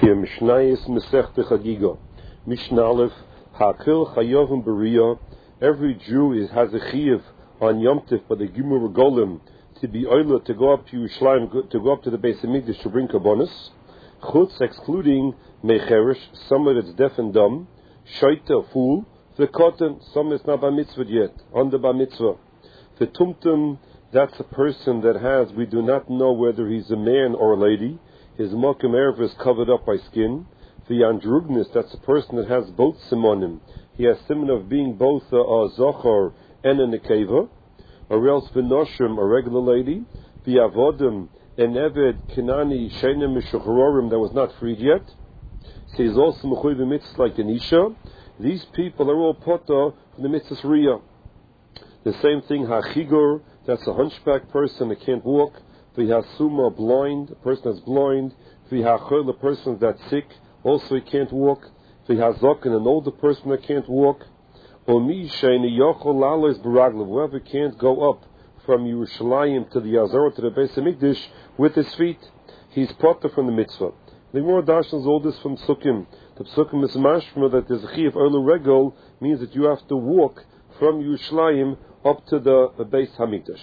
Here Mishnayis Masechta Chagiga. Mishnah Aleph Hakil Chayovim Beria. Every Jew has a chiyuv on Yom Tif by the Gimur Regolim to be oila to go up to Yerushalayim, to go up to the Beis Hamikdash to bring kabbonos. Chutz, excluding mecherish, someone that's deaf and dumb, shaita, fool, the cotton, someone that's not bar mitzvah yet, under bar mitzvah. The tumtum, that's a person that has, we do not know whether he's a man or a lady. His mokum erev is covered up by skin. The andrugnis, that's a person that has both simonim. He has simon of being both a zochar and a nekeva. Or else v'noshim, a regular lady. The avodim, an eved, kinani, shenem, mishucharorim, that was not freed yet. So he's also mechuy the mitzvah like an isha. These people are all potter from the mitzvah riyah. The same thing, hachigur, that's a hunchback person that can't walk. V'hasuma, blind, a person that's blind. V'hachol, a person that's sick, also he can't walk. V'hazokin, an older person that can't walk. Omi sheini yochol lalos baraglav, whoever can't go up from Yerushalayim to the Yazor to the Beis Hamikdash with his feet, he's potter from the mitzvah. The Gemara Darshans all this from Psukim. The Psukim is mashma that there's a chiyuv oila regel, means that you have to walk from Yerushalayim up to the Beis Hamikdash.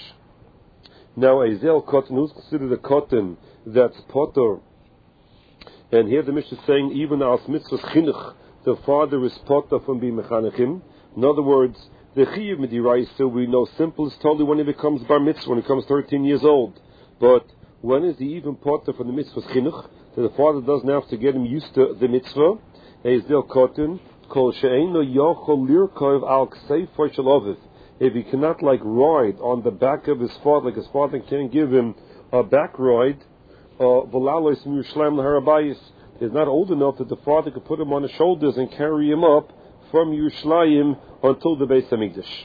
Now, a zel cotton, who's considered a cotton that's potter, and here the Mishnah is saying, even as mitzvahs chinuch, the father is potter from being mechanechim. In other words, the chiyuv midiraisa, we know simple is totally when he becomes bar mitzvah, when he becomes 13 years old. But when is he even potter from the mitzvahs chinuch? That the father doesn't have to get him used to the mitzvah. A zel cotton, kol she'eino yochol lirkov al kseifor shel oviv. If he cannot ride on the back of his father, like his father can't give him a back ride, v'lalos Yerushalayim l'harabayis, he's not old enough that the father could put him on his shoulders and carry him up from Yerushalayim until the Beis Hamikdash.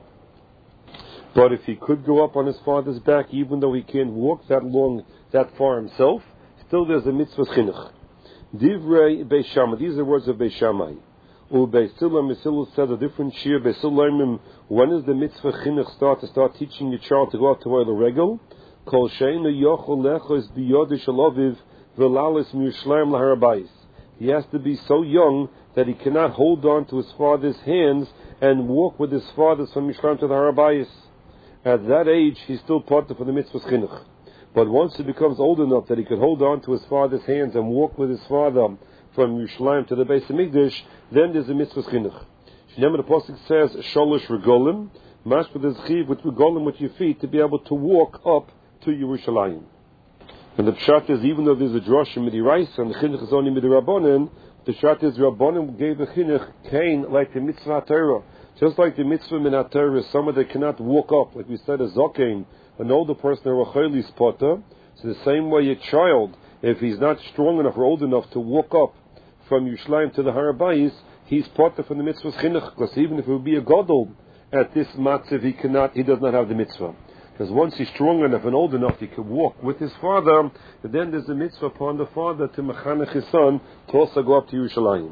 But if he could go up on his father's back, even though he can't walk that far himself, still there's a mitzvah chinuch. Divrei Beis Shammai, these are the words of Beis Shammai. Beisila said a different shir. Beisila, when is the mitzvah chinuch start teaching your child to go out to oil regel? Kol sheinu yochol lechos biyodi shaloviv v'lalis miyushleim laharabayis. He has to be so young that he cannot hold on to his father's hands and walk with his father's from Mishlam to the harabayis. At that age, he's still part of the mitzvah chinuch. But once he becomes old enough that he could hold on to his father's hands and walk with his father from Yerushalayim to the Beis Hamikdash, then there's a mitzvah chinuch. Shnei the pasuk says sholosh regolim, mashma there's chiv with regolim with your feet to be able to walk up to Yerushalayim. And the pshat is, even though there's a drasha midiraisa and the chinuch is only midirabbanan, the pshat is Rabbanan gave the chinuch kain like the mitzvah Torah, just like the mitzvah min Torah is someone that cannot walk up, like we said, a zokein, an older person or a chayli spotter. So the same way a child, if he's not strong enough or old enough to walk up from Yerushalayim to the Harabayis, he's potter from the mitzvah chinuch, because even if it would be a gadol at this matzav, he does not have the mitzvah. Because once he's strong enough and old enough, he can walk with his father, and then there's a mitzvah upon the father to mechanech his son to also go up to Yerushalayim.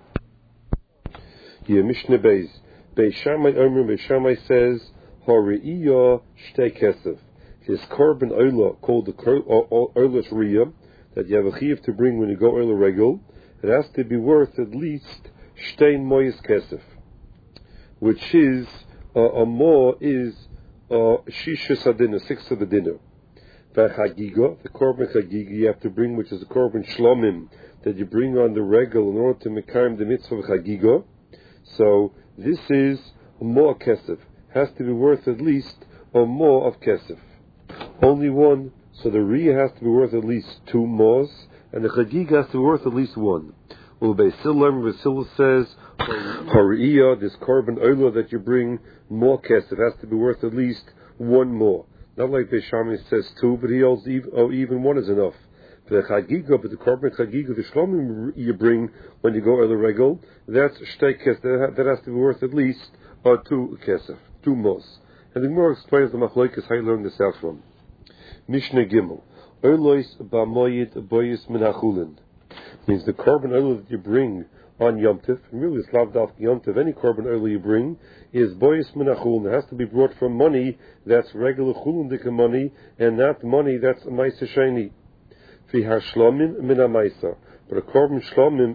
Here, Mishnah Beis. Beis Shammai says, Hari'iyah shtei kesef. His korban oila, called the oila shriya, that you have a chiyuv to bring when you go oila regel, it has to be worth at least shtein moyes kesef, which is a more is shishas hadinah, 6 of the dinner. V'chagiga, the korban chagiga you have to bring, which is the korban shlomim that you bring on the regel in order to mekayim the mitzvah of chagiga. So this is a more kesef, has to be worth at least a more of kesef. Only one, so the riyah has to be worth at least 2 mores, and the chagiga has to be worth at least 1. Well, Beisila says, Hariyah, this korban oila that you bring, more kesef, has to be worth at least 1 more. Not like Beis Shammai says 2, but he holds even 1 is enough. The chagiga, but the korban chagiga, the shlomim you bring when you go oila regel, that's shtei kesef, that has to be worth at least 2 kesef, 2 mores. And the Gemara explains the machlokes how you learn this out from. Mishnah Gimel. Oilos ba'moyed boyis minachulin. Means the korban oil that you bring on Yom Tif, really it's lavdaf Yom Tif, any korban oil you bring is boyis minachulin. It has to be brought from money that's regular chulundika money, and not money that's maisa sheni. Fi hashlomim min ha'maisa. But a korban shlomim,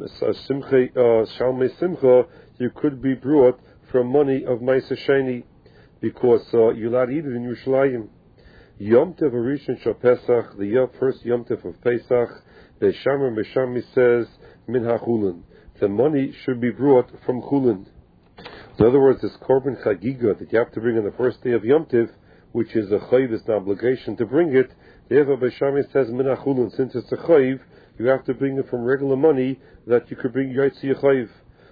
shalmei simcha, you could be brought from money of Ma'aser Sheni, because you're allowed to eat it in Yerushalayim. Yom Tov Rishon Shel Pesach, the first Yom Tov of Pesach, the Shamer Meshami says min hachulin. The money should be brought from chulin. In other words, this korban chagiga that you have to bring on the first day of Yom Tov, which is a chayiv, it's an obligation to bring it. The Eva Beshami says min hachulin. Since it's a chayiv, you have to bring it from regular money that you could bring yotzi chayiv.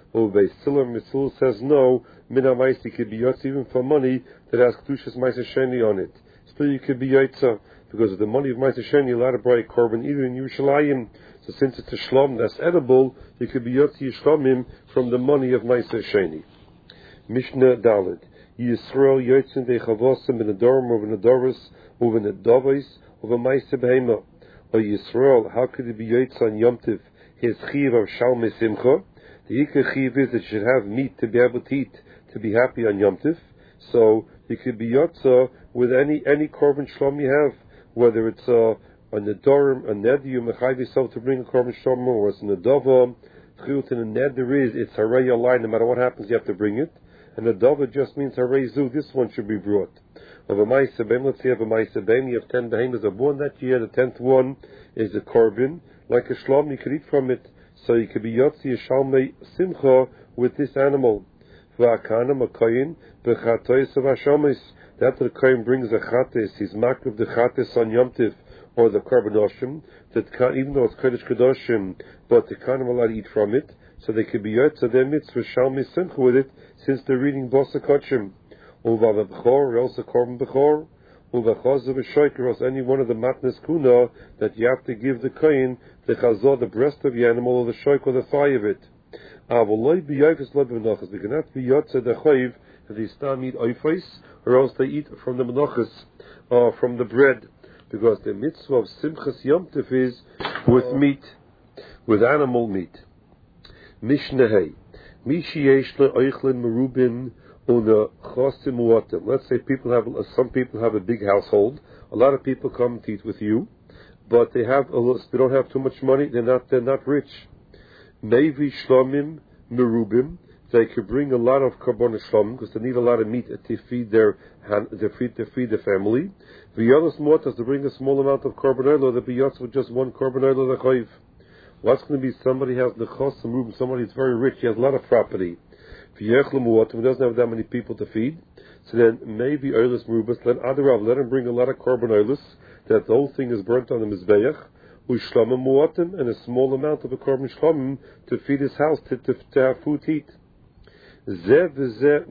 Siller Mitzul says no, min ha'maisi could be yotzi even for money that has kedushas Ma'aser Sheni on it. Still, you could be yotza because of the money of Ma'aser Sheni. You're allowed to buy a korban either in Yerushalayim. So since it's a shlom that's edible, you could be yotzi shlomim from the money of Ma'aser Sheni. Mishnah Daled Yisrael yotzin dechavosim in adorim over adoris over adovis over Ma'aser Behema. Or Yisrael, how could it be yotza on Yom Tov? His chiv of shalmei simcha. The ikar chiv is that you should have meat to be able to eat, to be happy on Yom Tov. So you could be yotza with any korban shlom you have, whether it's a nedorim, a neder, you mechayiv yourself to bring a korban shlom, or it's a nedava. Chiyut in a neder is it's harei alai. No matter what happens, you have to bring it. And nedava just means harei zu. This one should be brought. Of a ma'aser beim, let's say of a ma'aser beim, you have 10 behemoths are born that year. The 10th one is a korban, like a shlom. You could eat from it. So you could be yotzi shalmei simcha with this animal. V'akana makayin b'chatois of hashamis. That the kohen brings a chates, he's makriv the chates on Yom Tov or the korban oshim. That even though it's kodesh kedoshim, but the kohen will not eat from it. So they could be yotzi their mitzvah shalmei simcha with it, since they're reading bosa kochim. Uva b'chor, or else a korban b'chor. Uvachaz of a shoik, or else any one of the matnes kuna that you have to give the kohen the chazor, the breast of the animal, or the shoik, or the thigh of it. They cannot be yotze the chayiv if they stam eat oifais, or else they eat from the menachas, from the bread, because the mitzvah of simchas yom tov is with meat, with animal meat. Mishnah Hey, Mishi yesh le oichlin merubin. Let's say some people have a big household. A lot of people come to eat with you, but they don't have too much money. They're not rich. Maybe shlomim merubim. They could bring a lot of korban shlomim because they need a lot of meat to feed their family. The other smotas to bring a small amount of korban oil. The biyotz with just one korban oil the chayiv. What's going to be somebody has nechos merubim? Somebody is very rich. He has a lot of property. If he doesn't have that many people to feed, so then maybe oilus merubas. Let him bring a lot of korban oilus. That the whole thing is burnt on the mizbeach. U'shlamim muatim, and a small amount of a korban shlamim to feed his house to have food to eat. Zev v'zeh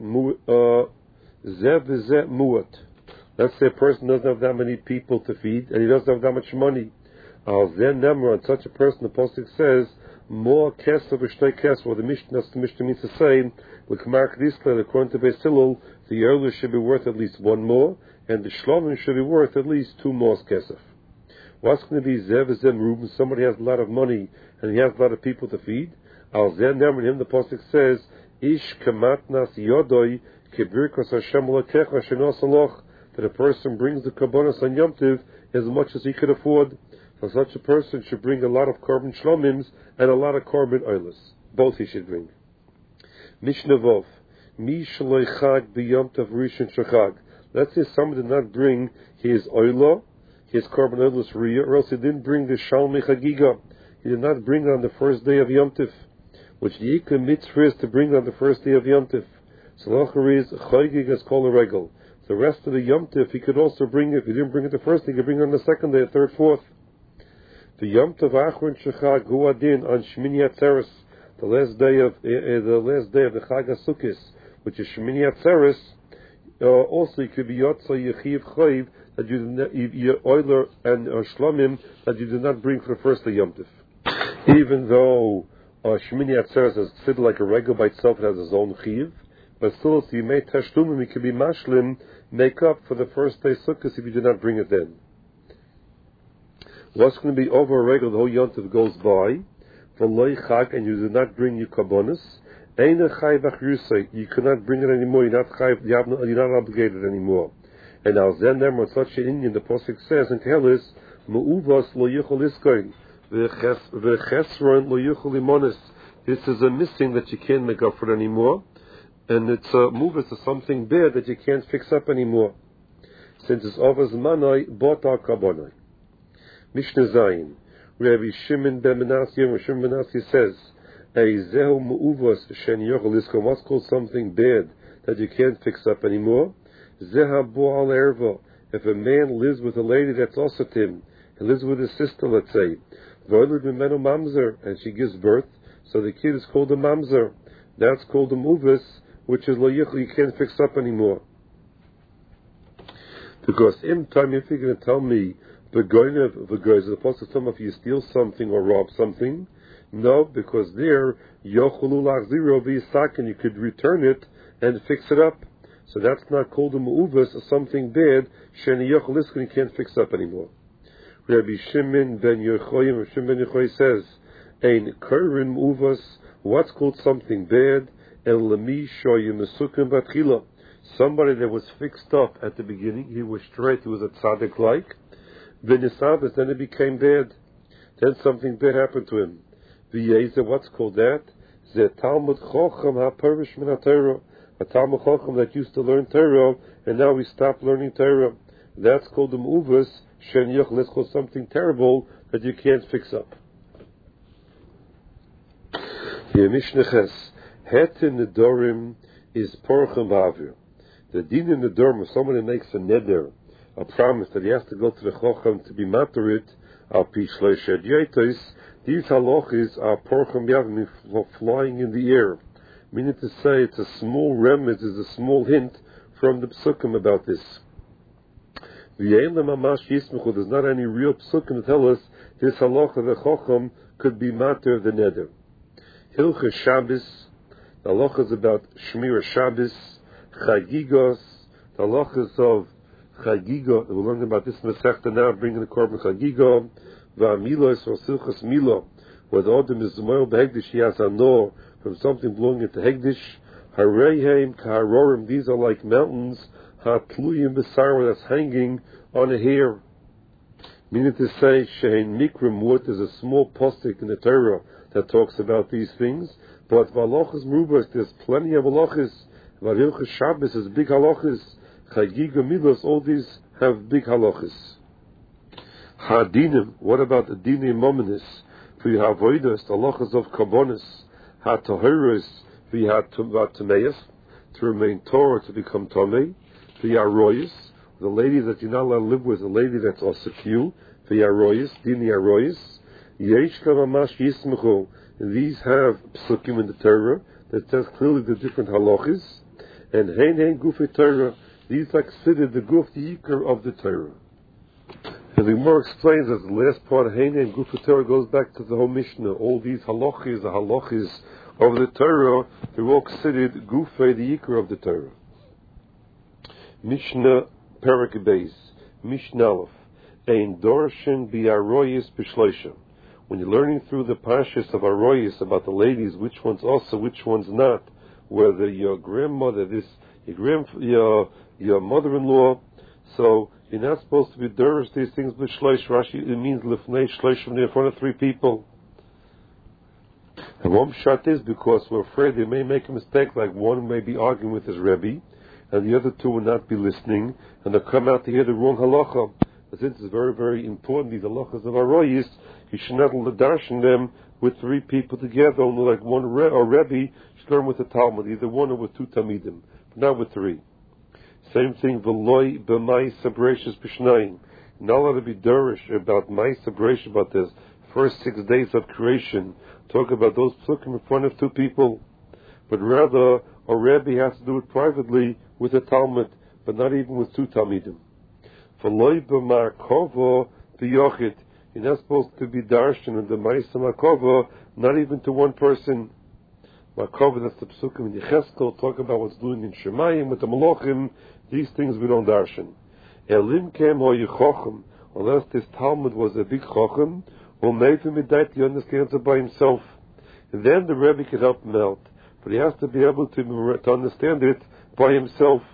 muat. Let's say a person doesn't have that many people to feed, and he doesn't have that much money. Then on such a person, the pasuk says, more kesef v'shtei kesef. Or the Mishnah means to say, l'kmar k'disla, according to Beis Hillel, the oilus should be worth at least one more, and the shlamim should be worth at least 2 more kesef. What's going to be zev v'zeh merubim? Somebody has a lot of money and he has a lot of people to feed. Al zeh nemer him, the pasuk says, ish kamatnas yodoi kebirkos Hashem lekecha shenos aloch. That a person brings the kabbanos on Yom Tov as much as he could afford. So such a person should bring a lot of korban shlomims and a lot of korban oilus. Both he should bring. Mishnah Vov, mi shaloi chag b'Yom Tov rishon shachag. Let's say somebody did not bring his oila, his korban oilus riyah, or else he didn't bring the shalmei chagiga. He did not bring it on the first day of Yom Tov, which the ikar mitzvah is to bring it on the first day of Yom Tov. So l'achar is chagig as kol a regal. The rest of the Yom Tov he could also bring it. If he didn't bring it the first day, he could bring it on the second day, third, fourth. The Yom Tov Achron Shechag Hu Adin on Shmini Atzeres, the last day of the Chag HaSukkos, which is Shmini Atzeres. Also, it could be Yotza Yechiv Chayiv that you oiler and Shlomim that you did not bring for the first day Yom Tov. Even though Shmini Atzeres is considered like a regular by itself, it has its own Chiv, but still, if you made Tashlumim, it could be Mashlim, make up for the first day Sukkos if you did not bring it then. What's going to be over a regular, the whole Yom Tov goes by, and you do not bring your kabbonis, you cannot bring it anymore, you're not obligated anymore. And now Zen Nemar, such an Indian, the Pasuk says in Tehelis, V'chesron lo yuchel limonis. This is a missing that you can't make up for anymore, and it's a muvas to something bad that you can't fix up anymore. Since it's ovas manoi bota kabonoi. Mishnah Zayin. Rabbi Shimon ben Menashe says, "Eizehu mu'uvos shen yochel liskon." What's called something bad that you can't fix up anymore? Zeha bo'al erva. If a man lives with a lady that's also him, he lives with his sister, let's say, v'oled mimenu mamzer, and she gives birth, so the kid is called a mamzer. That's called a muvis, which is lo yichel, you can't fix up anymore. Because in time, if you're going to tell me the goynev, the apostle told me if you steal something or rob something, no, because there yochulu lachziro v'yisakin, you could return it and fix it up. So that's not called a mu'uvas, or something bad, sheni yochel liskon, you can't fix up anymore. Rabbi Shimon ben Yochai says, ein korin mu'uvas, what's called something bad, el lemi shoyim mesukim batchila, somebody that was fixed up at the beginning, he was straight, he was a tzaddik like, then it became bad, then something bad happened to him. V'yeza, what's called that? Ze Talmud Chochem ha-perish min ha-Torah, a Talmud Chochem that used to learn Torah, and now we stopped learning Torah. That's called the Mu'uvas, Shen Yochel, that's called something terrible that you can't fix up. The Mishnah Ches, Het in the Dorim is Porchem Ba'avir. The din in the Dorim, if somebody makes a neder, a promise that he has to go to the Chochem to be matarit, al pi shleished yetos, these halachis are Porchem Ba'avir, flying in the air. Meaning to say, it's a small remez, is a small hint from the psukim about this. There's not any real psukim to tell us this halacha the chacham could be mater the neder. Hilchah Shabbos, the halachas about Shmira Shabbos, Chagigos, the halachas of Chagigo, we're learning about this Masechta now, bringing the korban Chagigo, Va'amilos or Silchas Milo, where the Odom is Moel Behegdish, he has a no from something belonging to Hegdish. Hareihem Kaharorim, these are like mountains, Hatluyim Besar, that's hanging on a hair. Meaning to say, Shein Mikrim Wood, there's a small postic in the Torah that talks about these things, but Valachas Mrubas, there's plenty of halachas. Varilchas Shabbos is big halachas. Chagiga Milos, all these have big halachas. Hadinim, what about the dinim mominis? For you have voidas, the halachas of Kabonis. Ha-Tahiris, v'ya-Tameis, to remain Torah, to become Tomei, v'ya-Royis, the lady that you're not allowed to live with, a lady that's also cute, v'ya-Royis, dini-ya-Royis, Yeshka Mamash Yismechu, and these have psukim in the Torah, that says clearly the different halachis, and Hein Gufei Torah, these are considered the Guf, the Yikar of the Torah. And the Gemara explains that the last part of Hein and Gufei Torah goes back to the whole Mishnah. All these halachis, the halachis of the Torah, they're all considered Gufei, the Yikar of the Torah. Mishnah Perak Beis, Mishnah Aleph, Ein Dorshin Bi'aroyis B'Shloisha. When you're learning through the parshas of Aroyis about the ladies, which ones also, which ones not, whether your grandmother, your mother-in-law, so you're not supposed to be durish these things with shloish. Rashi, it means lifnei shloish in front of three people. And one shot is because we're afraid they may make a mistake, like one may be arguing with his Rebbe, and the other two will not be listening, and they'll come out to hear the wrong halacha. But since it's very, very important, these halachas of Aroyis, you should not darshan them with three people together, only like one Rebbe should learn with the Talmud, either one or with two Talmidim, but not with three. Same thing, v'loi b'mai sabrashis b'shnayim. Not allowed to be durish about my sabration, about this first 6 days of creation. Talk about those psukim in front of two people. But rather, a Rebbe has to do it privately with a Talmud, but not even with two Talmidim. V'loi b'mar kova b'yochid. You're not supposed to be darshan in the Ma'isa Makova, not even to one person. Makova, that's the psukim in Yecheskel, talk about what's doing in Shemayim, with the Malachim, these things we don't darshan. Elim kem ho yichochem, unless this Talmud was a big chochem, or maybe midait, he understands it by himself. And then the Rebbe can help him out, but he has to be able to understand it by himself.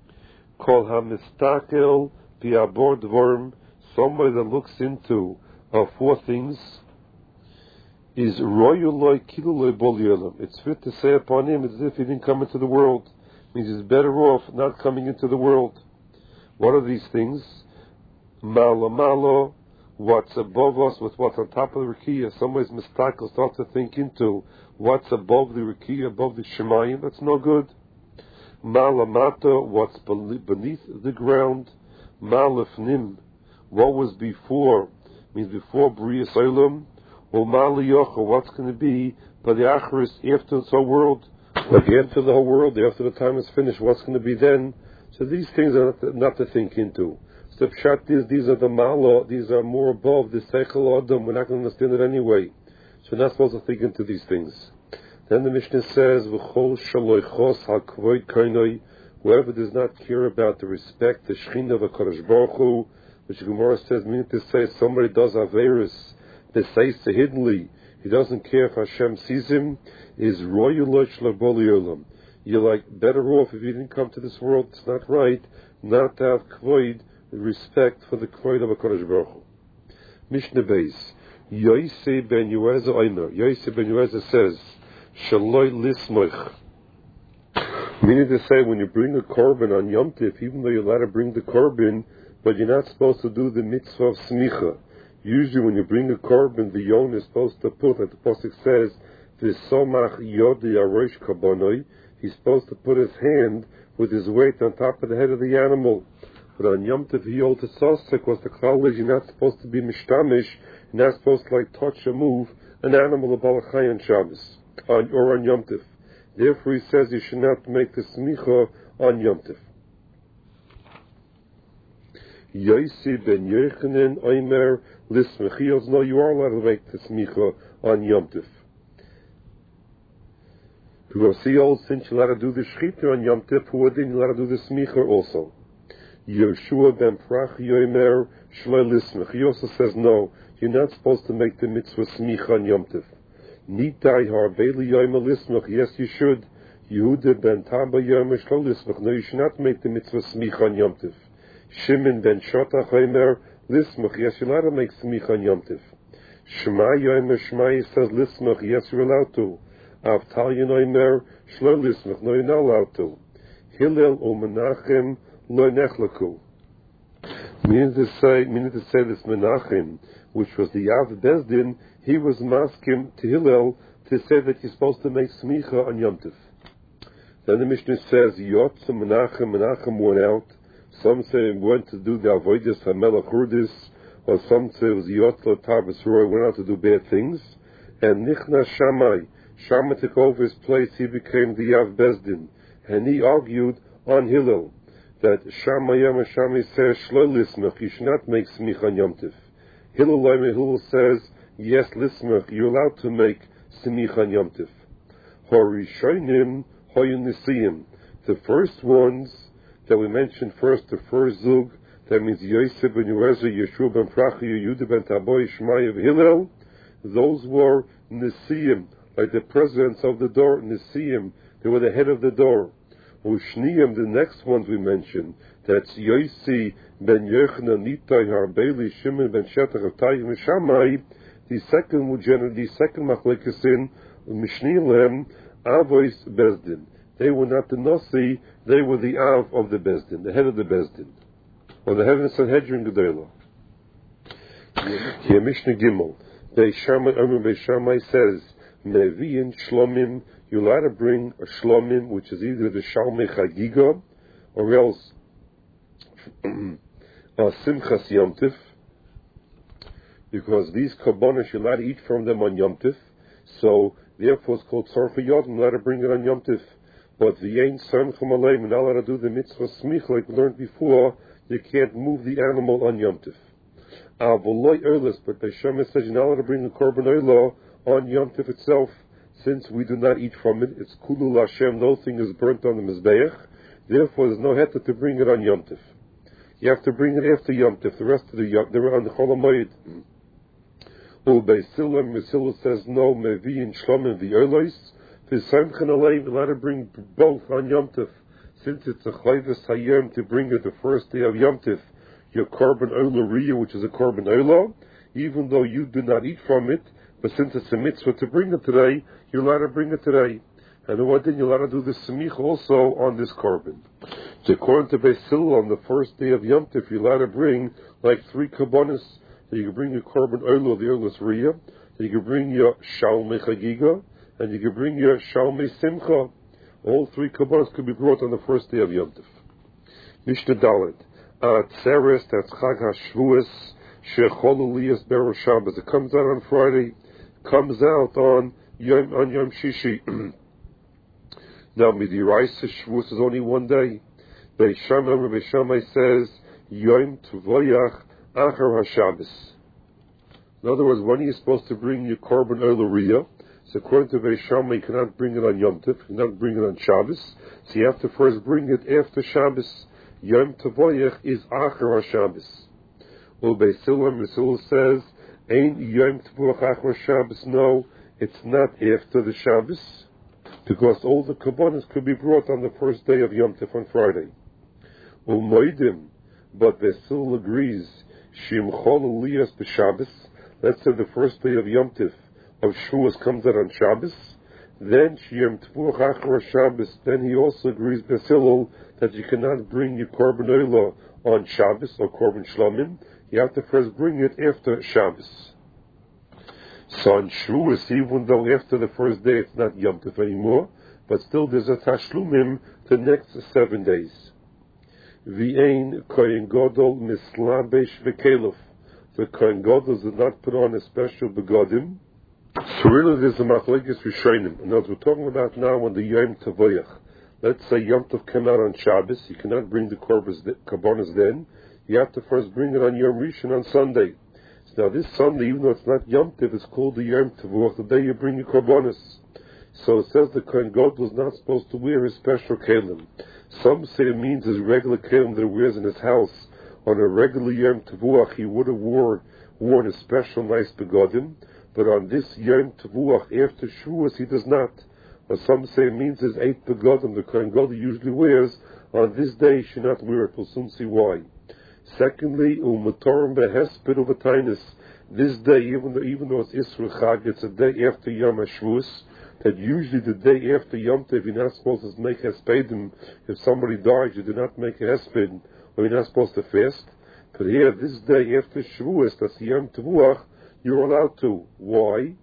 Kol ha-mistakel pi abor dvorim, somebody that looks into of four things is royuloi kiluloi boliolam. It's fit to say upon him as if he didn't come into the world. It means he's better off not coming into the world. What are these things? Malo malo, what's above us with what's on top of the Rikiya. Somebody's mistake will start to think into what's above the Rikiya, above the Shemayim. That's no good. Malamata, what's beneath the ground. Malafnim, what was before, means before Bria Olam. Or Maliyocha, what's going to be by the Acharis after the whole world. Like after the whole world, after the time is finished, what's going to be then? So these things are not to think into. So Pshat is, these are the Mala, these are more above the Seichel Adam. We're not going to understand it anyway. So we're not supposed to think into these things. Then the Mishnah says, V'chol shaloichos ha'kvoid kainoi, whoever does not care about the respect, the Shechina of HaKadosh Baruch Hu, which the Gemara says, meaning to say somebody does Averis, they say hiddenly, he doesn't care if Hashem sees him, is royulosh laboliolam. You're like better off if you didn't come to this world. It's not right not to have kvoid, respect for the kvoid of HaKadosh Baruch Hu. Mishnah Beis, Yosei ben Yoezer Omer. Yosei ben Yoezer says, Shaloi lismoich. Meaning to say, when you bring a korban on Yom Tif, even though you're allowed to bring the korban, but you're not supposed to do the mitzvah of smicha. Usually when you bring a korban, the yon is supposed to put, like the Pasuk says, V'somach yodi arosh kabonoi, he's supposed to put his hand with his weight on top of the head of the animal. But on Yom Tov, he holds a sosek, was the klal is, you're not supposed to be mishtamish, you're not supposed to touch or move an animal of balachai on Shabbos, or on Yom Tov. Therefore he says you should not make the smicha on Yom Tov. Yosei ben Yochanan Omer lismech. He goes, no, you are allowed to make the smicha on Yom Tov. Because he holds, since you're allowed to do the shechita on Yom Tov, who then you're allowed to do the smicha also. Yeshua ben Prach Yomer Shloi lismech. He also says, no, you're not supposed to make the mitzvah smicha on Yom Tov. Nitai harbeli Yomer lismech. Yes, you should. Yehuda ben Taba Yomer Shloi lismech. No, you should not make the mitzvah smicha on Yom Tov. Shimon ben Shotach Omer lismach. Yes, you're allowed to make smicha on Yom Tiv. Shmai Omer Shmai says lismach. Yes, you're allowed to. Avtalyon Omer Shlo lismach. No, you're not allowed to. Hillel o Menachem lo nechlaku. Meaning to say this Menachem, which was the Yav Bezdin, he was maskim to Hillel to say that you're supposed to make smicha on Yom Tiv. Then the Mishnah says Yotz Menachem went out. Some say he went to do the avodas hamelach hurdis, or some say it was Yotla Tarbis Roy, went out to do bad things. And Nichna Shammai took over his place, he became the Yav Bezdin. And he argued on Hillel that Shammai says, Shlo lismach, you should not make smich on Yom Tiv. Hillel says, yes, lismach, you're allowed to make smich on Yom Tiv. Horishonim, hoyin nisiyim. The first ones that we mentioned first, the first zug, that means Yosei ben Yoezer, Yeshua ben Prachi, Yehuda ben Taboy, Shmai of Hillel, those were Nisiyim, like the presidents of the door, Nisiyim, they were the head of the door. Ushniyim, the next ones we mentioned, that's Yosei ben Yochanan, Nitai, Harbeli, Shimon ben Shetach, of Tayyim, Shammai, the second Machlekes Mishnilim, Avois Bezdin. They were not the Nasi, they were the Av of the Bezdin, the head of the Bezdin, or the head of the Sanhedrin Gedolah. Here Mishnah Gimel, Beishamai says, Mevi'in Shlomim, you're allowed to bring a Shlomim, which is either the Shalmei Chagiga, or else Simchas Yom Tif, because these Kabbalah, you're allowed to eat from them on Yom Tif, so therefore it's called Tzorfa Yod, you're allowed to bring it on Yom Tif. But the Ein Samchum Aleim, you're not allowed to do the mitzvah smich, like we learned before, you can't move the animal on Yom Tif. Avoloi Erlis, but Beishamai says you're not allowed to bring the Korban Olah on Yom Tif itself, since we do not eat from it. It's Kulul Hashem, no thing is burnt on the Mizbeach, therefore there's no heter to bring it on Yom Tif. You have to bring it after Yom Tif, the rest of the Yom, they're on the Chol HaMoed. Beisila says no, Mevi'in Shlomim the Erlis, allowed to bring both on Yom Tif, since it's a chayvus hayom to bring it the first day of Yom Tif, your korban olah riyah, which is a korban olah, even though you do not eat from it, but since it's a mitzvah to bring it today, you're allowed to bring it today. And what then you're allowed to do the semicha also on this korban. So according to Beis Hillel, on the first day of Yom Tov, you're allowed to bring like 3 kabbonis. So you can bring your korban oilo, the oilus riyah. So you can bring your shalmei chagiga, and you can bring your shalmei simcha. All 3 kabbonis could be brought on the first day of Yom Tov. Mishnah Dalet. Atzeres, that's Chag HaShavuos, Shechol Eliyas Berosh Shabbos. It comes out on Friday, comes out on Yom Shishi. Now, Midiraisa Shavuos is only one day. Beis Shammai says, Yom Tvoyach Achar HaShabbos. In other words, when are you supposed to bring your korban oil riyah? So according to Beis Shammai, you cannot bring it on Yom Tov, you cannot bring it on Shabbos. So you have to first bring it after Shabbos. Yom Tvoyach is Achar HaShabbos. Well, Beis Hillel says, Ein Yom Tvoyach Achar HaShabbos. No, it's not after the Shabbos, because all the kabbonis could be brought on the first day of Yom Tov on Friday. Moedim, but Beis Hillel agrees, Shimchol Eliyas b'Shabbos. Let's say the first day of Yom Tov of Shavuos comes out on Shabbos. Then Yom Tvuach Achar Shabbos. Then he also agrees, Beis Hillel, that you cannot bring your korban oila on Shabbos or korban shlomim. You have to first bring it after Shabbos. So on Shavuos, even though after the first day it's not Yom Tov anymore, but still there's a tashlumim the next 7 days. V'ein kohen gadol mislabesh v'kelef. The kohen gadol does not put on a special begodim. So really there's a machlekes rishonim. And as we're talking about now on the Yom Tavoyach, let's say Yom Tov came out on Shabbos, you cannot bring the korbanos then. You have to first bring it on Yom Rishon on Sunday. So now this Sunday, even though it's not Yom Tov, it's called the Yom Tavoyach, the day you bring your korbanos. So it says the kohen gadol is not supposed to wear his special kelim. Some say it means his regular kelim that he wears in his house. On a regular Yom Tavoyach, he would have worn a special nice begodim. But on this Yom Tavoyach after Shavuos, he does not. Or some say it means his 8 begodim the kohen gadol usually wears. On this day, he should not wear it. We'll soon see why. Secondly, umatorim behesped uvatainis. This day, even though it's Isra Chag, it's a day after Yom HaShavuos. That usually the day after Yom Tov, you're not supposed to make hespedim. If somebody dies, you do not make a hesped, or you're not supposed to fast. But here, this day after Shavuos, that's Yom Tavoyach, you're allowed to. Why?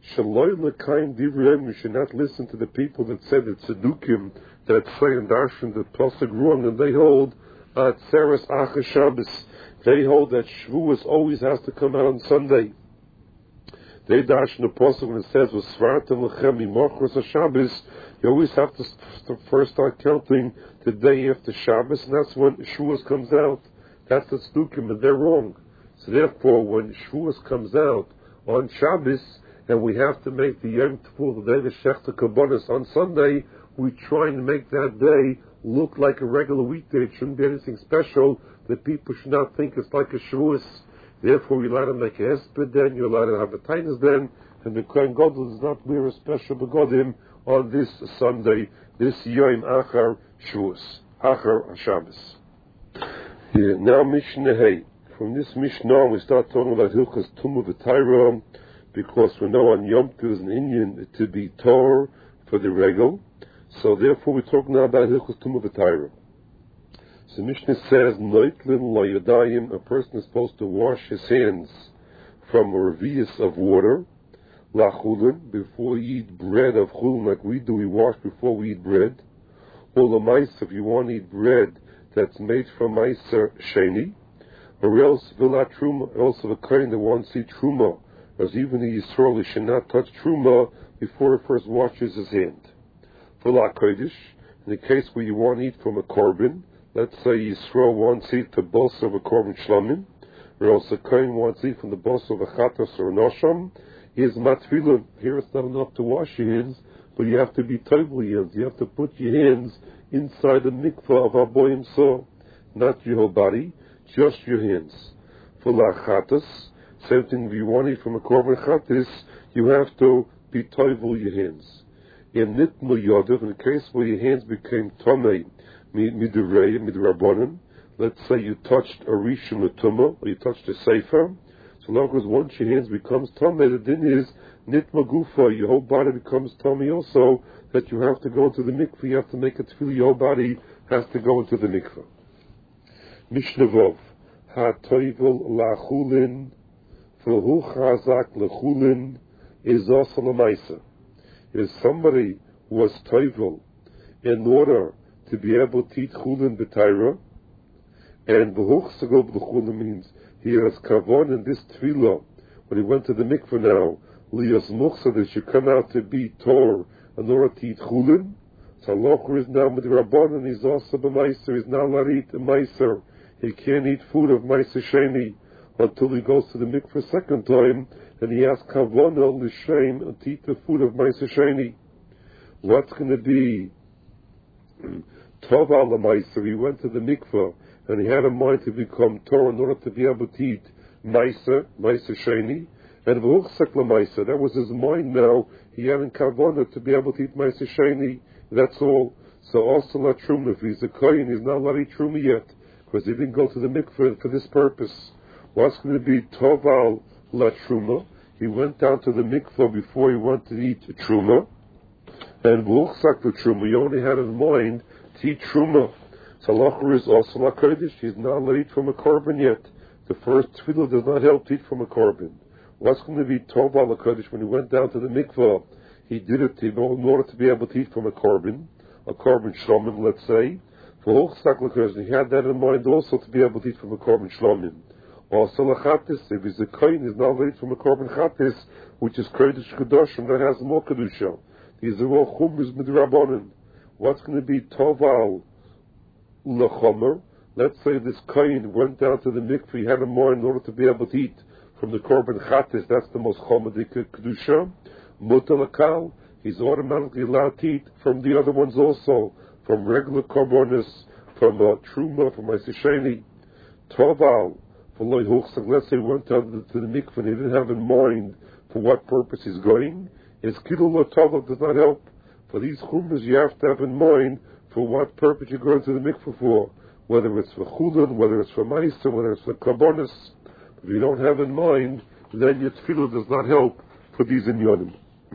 You should not listen to the people that said that Tzedukim, that say in Darshan, that Pasuk wrong, and they hold Tzeres Achar Shabbos. They hold that Shavuos always has to come out on Sunday. They Darshan the Pasuk when it says, V'svartem lechem imachros HaShabbos, you always have to first start counting the day after Shabbos, and that's when Shavuos comes out. That's the Tzedukim, and they're wrong. So therefore, when Shavuos comes out on Shabbos, and we have to make the Yom Tov, the day of Shechta Kabbonis on Sunday, we try and make that day look like a regular weekday. It shouldn't be anything special, that people should not think it's like a Shavuos. Therefore, you're allowed to make a hesped then, you're allowed to have a tainas then, and the kohen gadol does not wear a special begodim on this Sunday, this Yom Achar Shavuos, Achar Shabbos. Now Mishnah Hey. From this Mishnah, we start talking about Hilchas Tumah V'Taira, because we know on Yom Tov is an Indian to be Tor for the regal. So therefore, we're talking now about Hilchas Tumah V'Taira. So Mishnah says, Noitlin lo yadayim, a person is supposed to wash his hands from a revius of water, lachulin, before you eat bread of chulin like we do, we wash before we eat bread. Or l'mais, if you want to eat bread that's made from meiser sheni, or else vilat truma, also the kohen that wants to eat truma, as even the Yisrael should not touch truma before he first washes his hand. Vilat kodesh, in the case where you want to eat from a korban, let's say Yisrael wants to eat the boss of a korban shlamim, or else the kohen wants to eat from the boss of a chatos or a nosham, is matfilah. Here it's not enough to wash your hands, but you have to be total hands. You have to put your hands inside the mikvah of Aboyim so, not your whole body, just your hands. For lachatas, same thing if you want to eat from a korban chatas, you have to be toivel your hands. In nitmul yodav, in the case where your hands became tomei midrabanan, let's say you touched a rishon l'tumah, or you touched a sefer, So long as once your hands becomes tummy, the din is nitma gufa, your whole body becomes tummy also, that you have to go into the mikveh, you have to make it feel your whole body has to go into the mikveh. Mishnah Vov, ha-toivel la-chulin, v'hu chazak le-chulin, is also l'maisa. If somebody was toivel in order to be able to eat chulin b'tayra, and v'hu chazak le-chulin means he has kavon in this tefillah, when he went to the mikveh now, liyas muchsa, that should come out to be tor in order to eat chulin. So Locher is now with the Rabban, and he's also b'maiser. He's not allowed to eat the maiser. He can't eat food of maiser sheni until he goes to the mikveh second time, and he has kavona l'shem to eat the food of maiser sheni. What's going to be tov al maiser? He went to the mikveh, and he had a mind to become Torah in order to be able to eat maiser sheni, and v'uchsak l'maiser. That was his mind now. He had in kavona to be able to eat maiser sheni. That's all. So also la truma. If he's a kohen, he's not allowed to eat truma yet, because he didn't go to the mikveh for this purpose. What's going to be toval la truma? He went down to the mikveh before he wanted to eat truma, and v'uchsak the truma. He only had in mind to eat truma. So Locher is also la kodesh. He's not allowed to eat from a korban yet. The first tefillah does not help to eat from a korban. What's going to be toval la kodesh? When he went down to the mikveh, he did it in order to be able to eat from a korban shlomim, let's say. For he had that in mind also to be able to eat from a korban shlomim. Also lachatis, if he's a kohen, he's not allowed to eat from a korban chatis, which is kodesh kedoshim, that has more kedusha. These are all chumras midrabanan. What's going to be toval lachomer? Let's say this kohen went down to the mikveh, he had in mind in order to be able to eat from the korban chatis. That's the most chomedik kedusha. Mutalakal, he's automatically allowed to eat from the other ones also, from regular korbanos, from truma, from ma'aseh. Toval, for loy huchsak. Let's say he went down to the mikveh and he didn't have in mind for what purpose he's going. His kidul lo toval does not help. For these chumas, you have to have in mind for what purpose you're going to the mikveh for, whether it's for chulin, whether it's for ma'aseh, whether it's for korbanos. If you don't have in mind, then your tefillah does not help for these inyanim.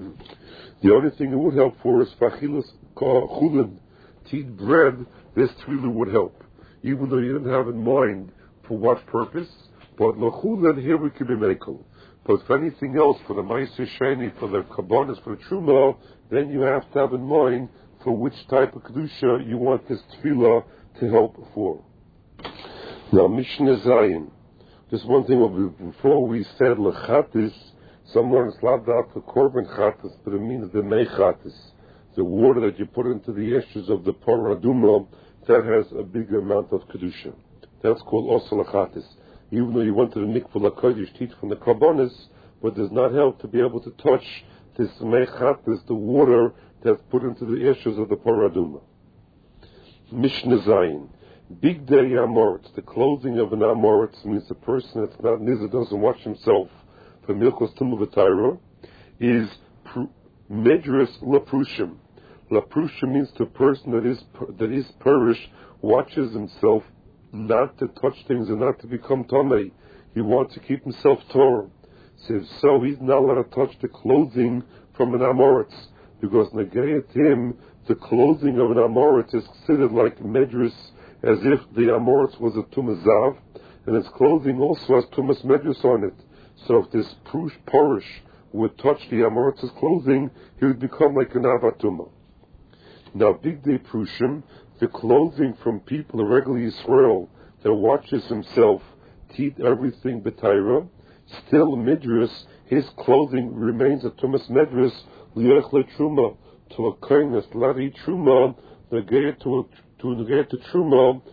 The only thing it would help for is fachilas chulin, to eat bread. This tefillah would help, even though you didn't have in mind for what purpose. But lo chulin, here we can be medical. But for anything else, for the ma'aseh sheni, for the kabbanis, for the truma, then you have to have in mind for which type of kedusha you want this tefillah to help for. Now Mishnah Zayin. Just one thing before we said lechatis. Someone is allowed out the korban chatas, but it means the mei chatas, the water that you put into the ashes of the parah adumah, that has a bigger amount of kedusha. That's called osel chatas. Even though you went to the mikveh lakodesh to eat from the karbonis, but does not help to be able to touch this mei chatas, the water that's put into the ashes of the parah adumah. Mishnah Zayin. Big day amoritz, the clothing of an amoritz means the person that's not nizah, doesn't wash himself for milchos tumah v'tayra, is medrus laprushim. Laprushim means the person that is perish watches himself not to touch things and not to become tamei. He wants to keep himself torah. So he's not allowed to touch the clothing from an amoritz, because negayat him, the clothing of an amoritz is considered like medrus, as if the amoritz was a tumas zav, and his clothing also has tumas medrus on it. So if this porish would touch the amoritz's clothing, he would become like an avatuma. Now, big day prushim, the clothing from people of regular Israel that watches himself to eat everything b'tayra, still midras, his clothing remains a tumas medras liyechle truma, to a kindness lari truma, negayat to truma.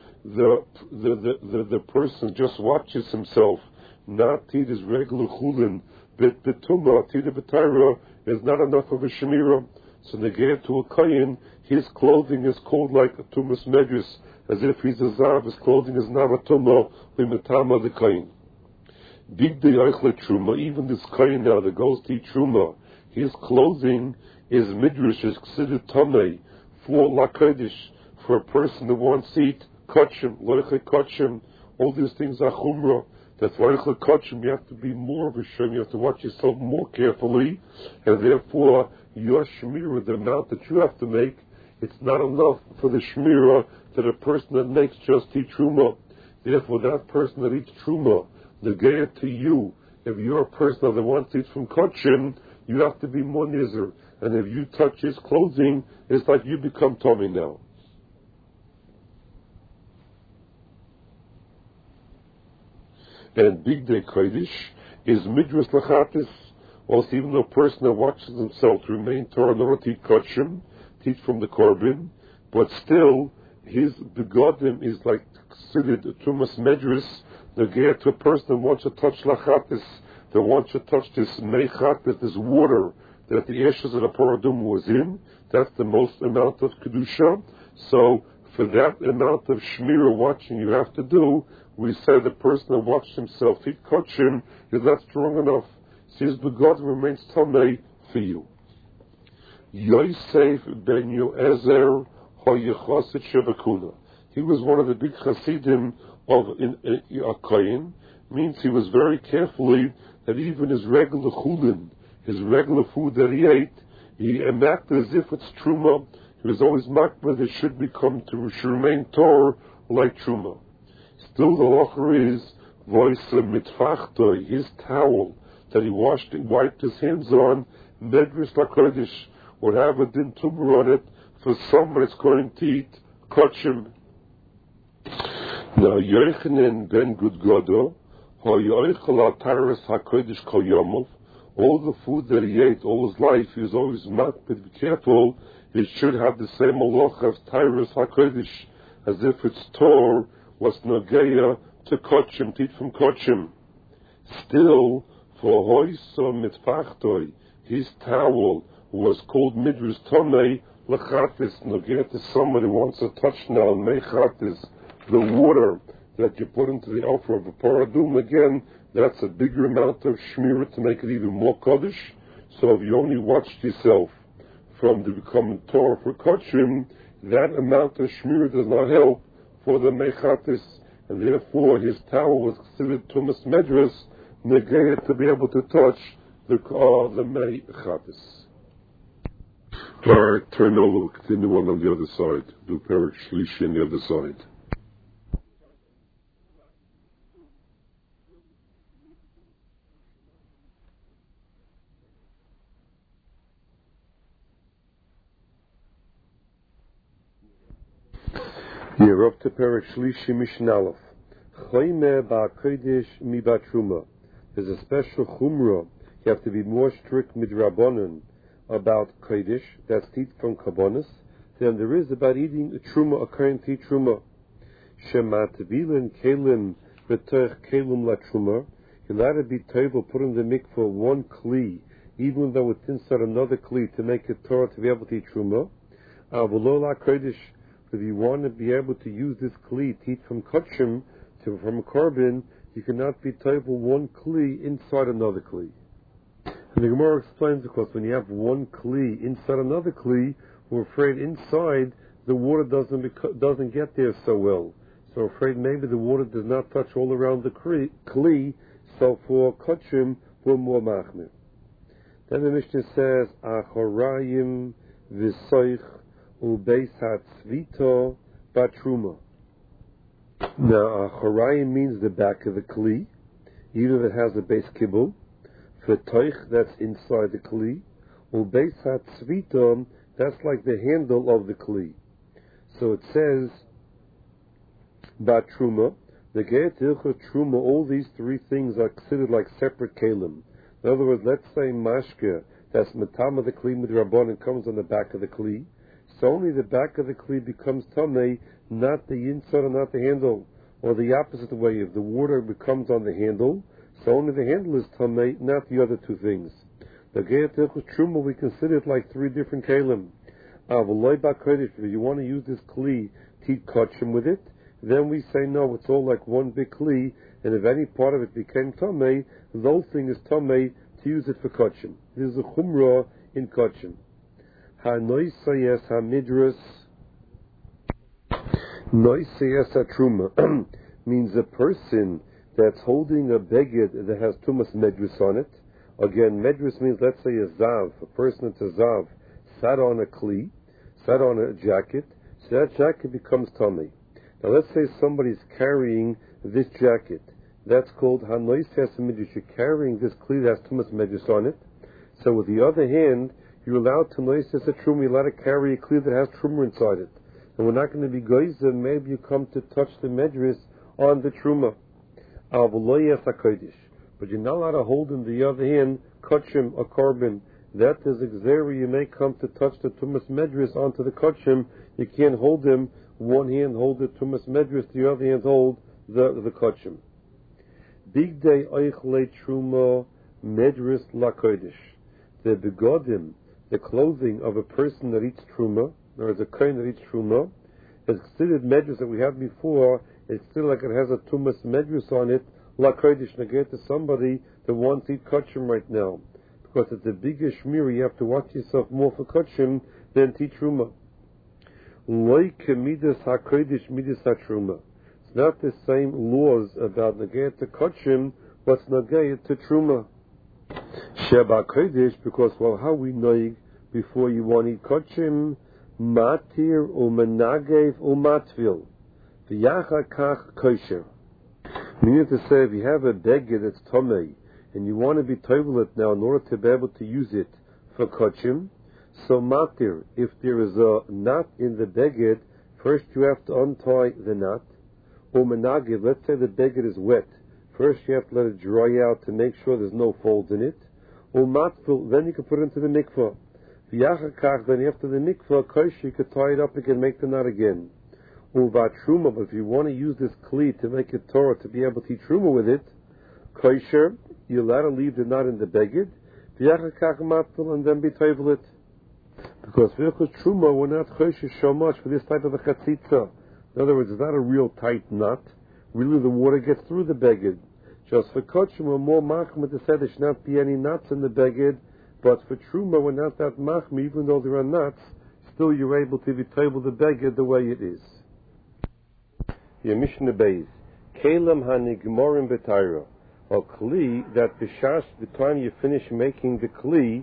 The person just watches himself not to eat his regular chulin, but betuma, to eat a b'tayra, is not enough of a shemira. So negayat to a kohen, his clothing is called like a tumas medrus, as if he's a zav, his clothing is not a tumah, limitama the kohen. Big day eichle truma, even this kohen now that goes to eat truma, his clothing is midrash, is considered tamei, for lakodesh, for a person that wants to eat kachim, loiche kachim, all these things are chumrah. That's why you have to be more of a shem. You have to watch yourself more carefully, and therefore your shmirah, the amount that you have to make, it's not enough for the shmirah that a person that makes just eat truma. Therefore, that person that eats truma, the gear to you. If you're a person that wants to eat from kachim, you have to be more nizer. And if you touch his clothing, it's like you become Tommy now. And Big Day Kodesh is Midrash Lachatis. Also, even though a person that watches himself to remain Torah, not to eat kachim, teach from the korban, but still his begodim is like considered Tumas Medris. The gear to a person that wants to touch Lachatis, that wants to touch this Meichatis, this water that the ashes of the paradum was in. That's the most amount of kedusha. So for that amount of shmirah watching you have to do, we say the person that watched himself eat kachim is not strong enough. Says God remains tamei for you. Yosef ben Yoezer hoyechoset shevakuna. He was one of the big chassidim of Kohen. Means he was very carefully that even his regular chulin, his regular food that he ate, he acted as if it's truma. He was always marked that it should remain Torah like truma. Still, the locher is voice mitfachtoi, his towel that he wiped his hands on, medrish lakodesh, would have a din tumor on it for someone that's going to eat kachim. Now, Yochanan ben Gudgodo, hoyoichel ataris hakodesh kol yomov. All the food that he ate all his life, he was always marked, but be careful, it should have the same halacha of Tyrus HaKodesh, as if its Torah was Nageya to Kochim, to eat from Kochim. Still, for Hoyso Mitfachtoi, his towel was called Midrash Tomei Lechatis, Nageya to somebody who wants to touch now, Mechatis, the water that you put into the altar of a paradum. Again, that's a bigger amount of shmirah to make it even more Kodesh. So if you only watched yourself from the becoming Torah for Kachim, that amount of shmirah does not help for the Mechatis, and therefore his towel was considered Tumas Medras, negated to be able to touch the Mechatis. Alright, turn over, continue on the other side. Do Perek Shlishi on the other side. You're up to Perek Shlishi Mishnalef. Choyme ba'kodesh mi ba'truma. There's a special chumrah. You have to be more strict midrabanan about kodesh, that's eat from kabbonis, than there is about eating a truma, occurring to eat truma. Shematvilin kelim v'toich kelim la truma. You're allowed to be table, put in the mikvah one kli, even though it's inside another kli, to make it Torah to be able to eat truma. Avolo la kodesh. If you want to be able to use this kli to eat from kachim, from a korban, you cannot be table one kli inside another kli. And the Gemara explains, because when you have one kli inside another kli, we're afraid inside the water doesn't get there so well. So we're afraid maybe the water does not touch all around the kli, so for kachim we're more machmir. Then the Mishnah says, Achorayim v'soich ubeis hatzvito batruma. Now, Achorayim means the back of the kli, even if it has a base kibble. V'toich, that's inside the kli. Ubeis hatzvito, that's like the handle of the kli. So it says, batruma. The Geit Hilchot Truma, all these three things are considered like separate kalim. In other words, let's say mashke, that's matama the kli midrabon, and comes on the back of the kli. So only the back of the kli becomes tamei, not the inside or not the handle, or the opposite way. If the water becomes on the handle, so only the handle is tamei, not the other two things. The Geit Hilchot Truma, we consider it like three different kalim. If you want to use this kli to eat kachim with it, then we say no, it's all like one big kli, and if any part of it became tamei, the whole thing is tamei to use it for kachim. This is a chumrah in kachim. Ha-noisayes ha-midras noisayes ha-truma means a person that's holding a beged that has tumas medrus on it. Again, medrus means, let's say, a zav, a person that's a zav, sat on a kli, sat on a jacket, so that jacket becomes tummy. Now let's say somebody's carrying this jacket. That's called hanois medrus. You're carrying this kli that has tumas medrus on it. So with the other hand, you're allowed to noise as a truma. You're allowed to carry a kli that has truma inside it. And we're not going to be goyzer. Maybe you come to touch the medrus on the truma. But you're not allowed to hold in the other hand kachim or korban. That is exeri. You may come to touch the tumas medrus onto the kachim. You can't hold them. One hand hold the tumas medrus, the other hand hold the kachim. Big day oichle truma medrus lakodesh. The begodim, the clothing of a person that eats truma, or as a kohen that eats truma, is considered medrus that we had before. It's still like it has a tumas medrus on it, la kodesh negate to somebody that wants to eat kachim right now, because it's a bigger shmir. You have to watch yourself more for kachim than to eat truma. Loi kemidas hakodesh midas hatruma. It's not the same laws about negate to kachim what's negate to truma. Sheba kodesh, because how we know before you want to eat kachim, matir umenagev umatvil, v'yacha kach kosher. Meaning to say, if you have a beged that's tomei, and you want to be tovel it now in order to be able to use it for kachim, so matir, if there is a knot in the beged, first you have to untie the knot. Umenagev, let's say the beged is wet. First you have to let it dry out to make sure there's no folds in it. Umatvil, then you can put it into the mikvah. V'yachakach, then after the mikvah, kosher, you can tie it up again, make the knot again. Uvat truma, but if you want to use this kli to make it Torah, to be able to eat truma with it, kosher, you're allowed to leave the knot in the beged, v'yachakach matvil, and then be tovel it. Because v'yachakach truma, we're not kosher so much for this type of a chatzitza. In other words, it's not a real tight knot. Really, the water gets through the beged. Just for kachim, we're more machmir to say there should not be any knots in the beged, but for truma, we're not that machmir, even though there are knots, still you're able to be table the beged the way it is. Your Mishnah Beis, Kalam hanigmorim b'tayra, or kli, that b'shash, the time you finish making the kli,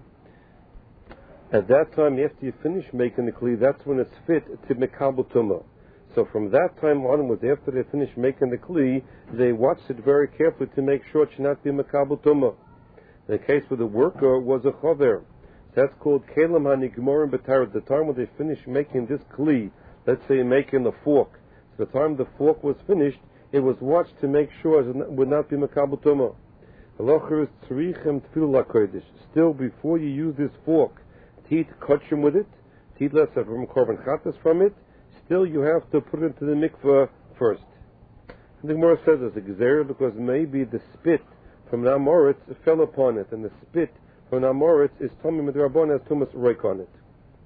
at that time, after you finish making the kli, that's when it's fit to mekabel tumah. So from that time onwards, after they finish making the kli, they watch it very carefully to make sure it should not be mekabel tumah. In the case where the worker was a chover, that's called kelam hanigmorim b'tayra. The time when they finish making this kli, let's say making the fork, so the time the fork was finished, it was watched to make sure it would not be mekabel tumah. Halacha is tzrichem tefillah lakodesh. Still, before you use this fork, to eat kachim with it, to eat less of korban chatas from it, still you have to put it into the mikveh first. And the Gemara says it's a gzera because maybe the spit from an amoritz fell upon it, and the spit from an amoritz is tummy midrabon, has tumas roik on it.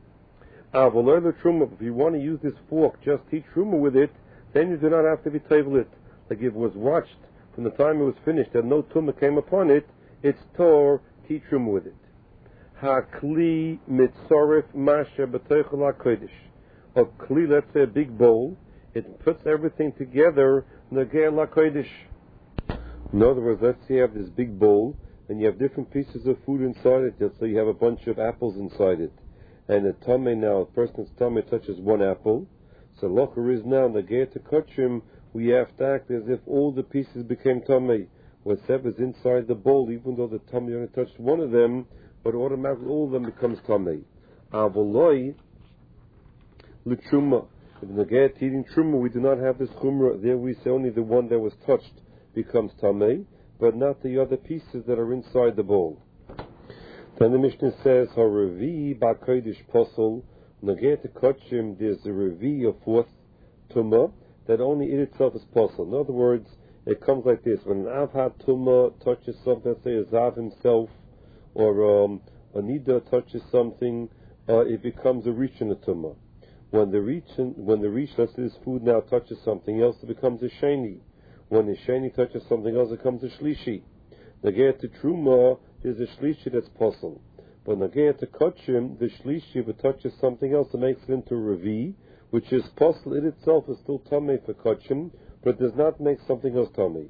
If you want to use this fork, just eat truma with it, then you do not have to be table it. Like if it was watched from the time it was finished and no tumah came upon it, it's tor to eat truma with it. Ha-kli mitzorif masha b'teichel ha-kodesh. A kli, let's say a big bowl, it puts everything together, nageh la-kodesh. In other words, let's say you have this big bowl, and you have different pieces of food inside it. Let's say you have a bunch of apples inside it. And the tummy now, a person's tummy touches one apple. So locher is now, nageh to kachim, we have to act as if all the pieces became tummy. Whatever's inside the bowl, even though the tummy only touched one of them, but automatically all of them becomes tummy. Avoloi l'truma. If nageh to eating truma, we do not have this chumrah. There we say only the one that was touched becomes tamei, but not the other pieces that are inside the bowl. Then the Mishnah says, "Haravi ba'kodesh posel nageh to kachim." There's a revi, a fourth tumah that only in itself is posel. In other words, it comes like this: when an avhat tumah touches something, let's say a zav himself, or a nida touches something, it becomes a rishon tumah. When the rishon, let's say this food now touches something else, it becomes a sheni. When the sheni touches something else, it becomes a shlishi. Nageh to truma, there's a shlishi that's possible. But nageh to kachim, the shlishi, if it touches something else, it makes it into revi, which is possible in itself is still tamei for kachim, but it does not make something else tamei.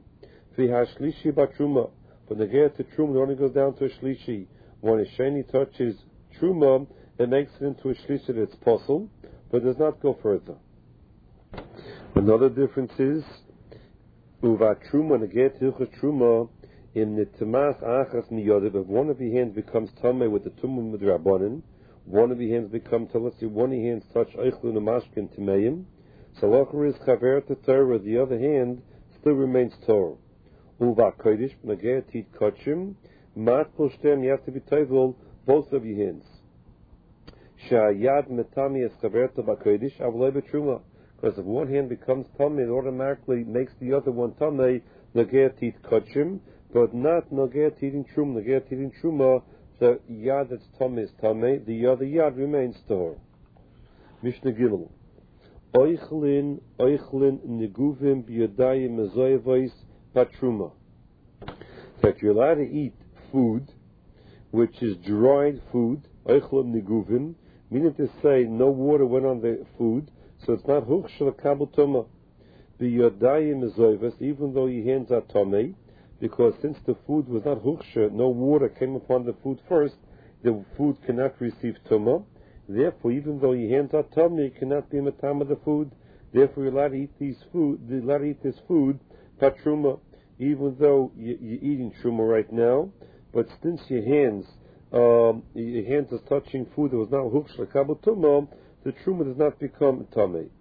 V'hashlishi batruma. But negea to truma, it only goes down to a shlishi. When a sheni touches truma, it makes it into a shlishi that's possible, but does not go further. Another difference is uva truma negea to truma in the tamas achas miyodiv. If one of your hands becomes tamei with the tumum midrabanan, one of your hands becomes, let's say, one of your hands touch eichlun amashkin tameim. So locher is chaver to Torah. The other hand still remains Torah. Uva kodesh negea tit kachim mat poshtem. You have to be tovel both of your hands. Shayad metami es chaver to bakodesh avloi betruma. Because if one hand becomes tamei, it automatically makes the other one tamei. Negea tit kachim, but not negea titin truma. Negea titin truma, the yad that's tamei is tamei. The other yad remains Torah. Mishnah Gimel. Oichlin neguvim biyadayim mezoyavois patruma. That you're allowed to eat food which is dried food, oichlin neguvim, meaning to say no water went on the food, so it's not huchshel kabel tuma. Biyadayim mezoyavois, even though your hands are tamei, because since the food was not huchshel, no water came upon the food first, the food cannot receive tuma. Therefore, even though your hands are tummy, you cannot be matam of the food. Therefore, you're allowed to eat this food, patruma, even though you're eating truma right now. But since your hands are touching food that was not huksh l'kabel tuma, the truma does not become tummy.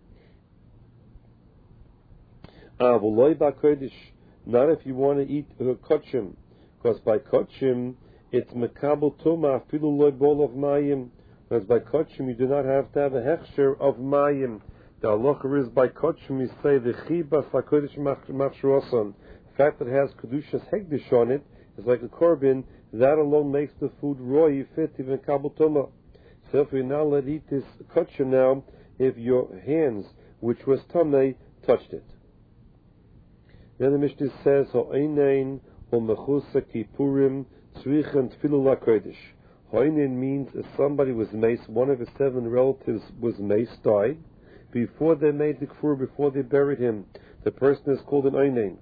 Not if you want to eat kachim, because by kachim it's mekabel tuma afilu loy bol of mayim. Whereas by kachim you do not have to have a hechsher of mayim. The halacha is by kachim you say the chibas lakodesh machshrosan. The fact that it has kedushas hegdish on it is like a korban. That alone makes the food raw, fit even kabel tuma. So if you're not allowed to eat this kachim now, if your hands, which was tamei, touched it. Then the Mishnah says, "Ho'einain u'mechusa kipurim tzrichen tfilu lakodesh." Hoinin means if somebody was maced, one of his 7 relatives was maced, died, before they made the kfur, before they buried him, the person is called an oinen.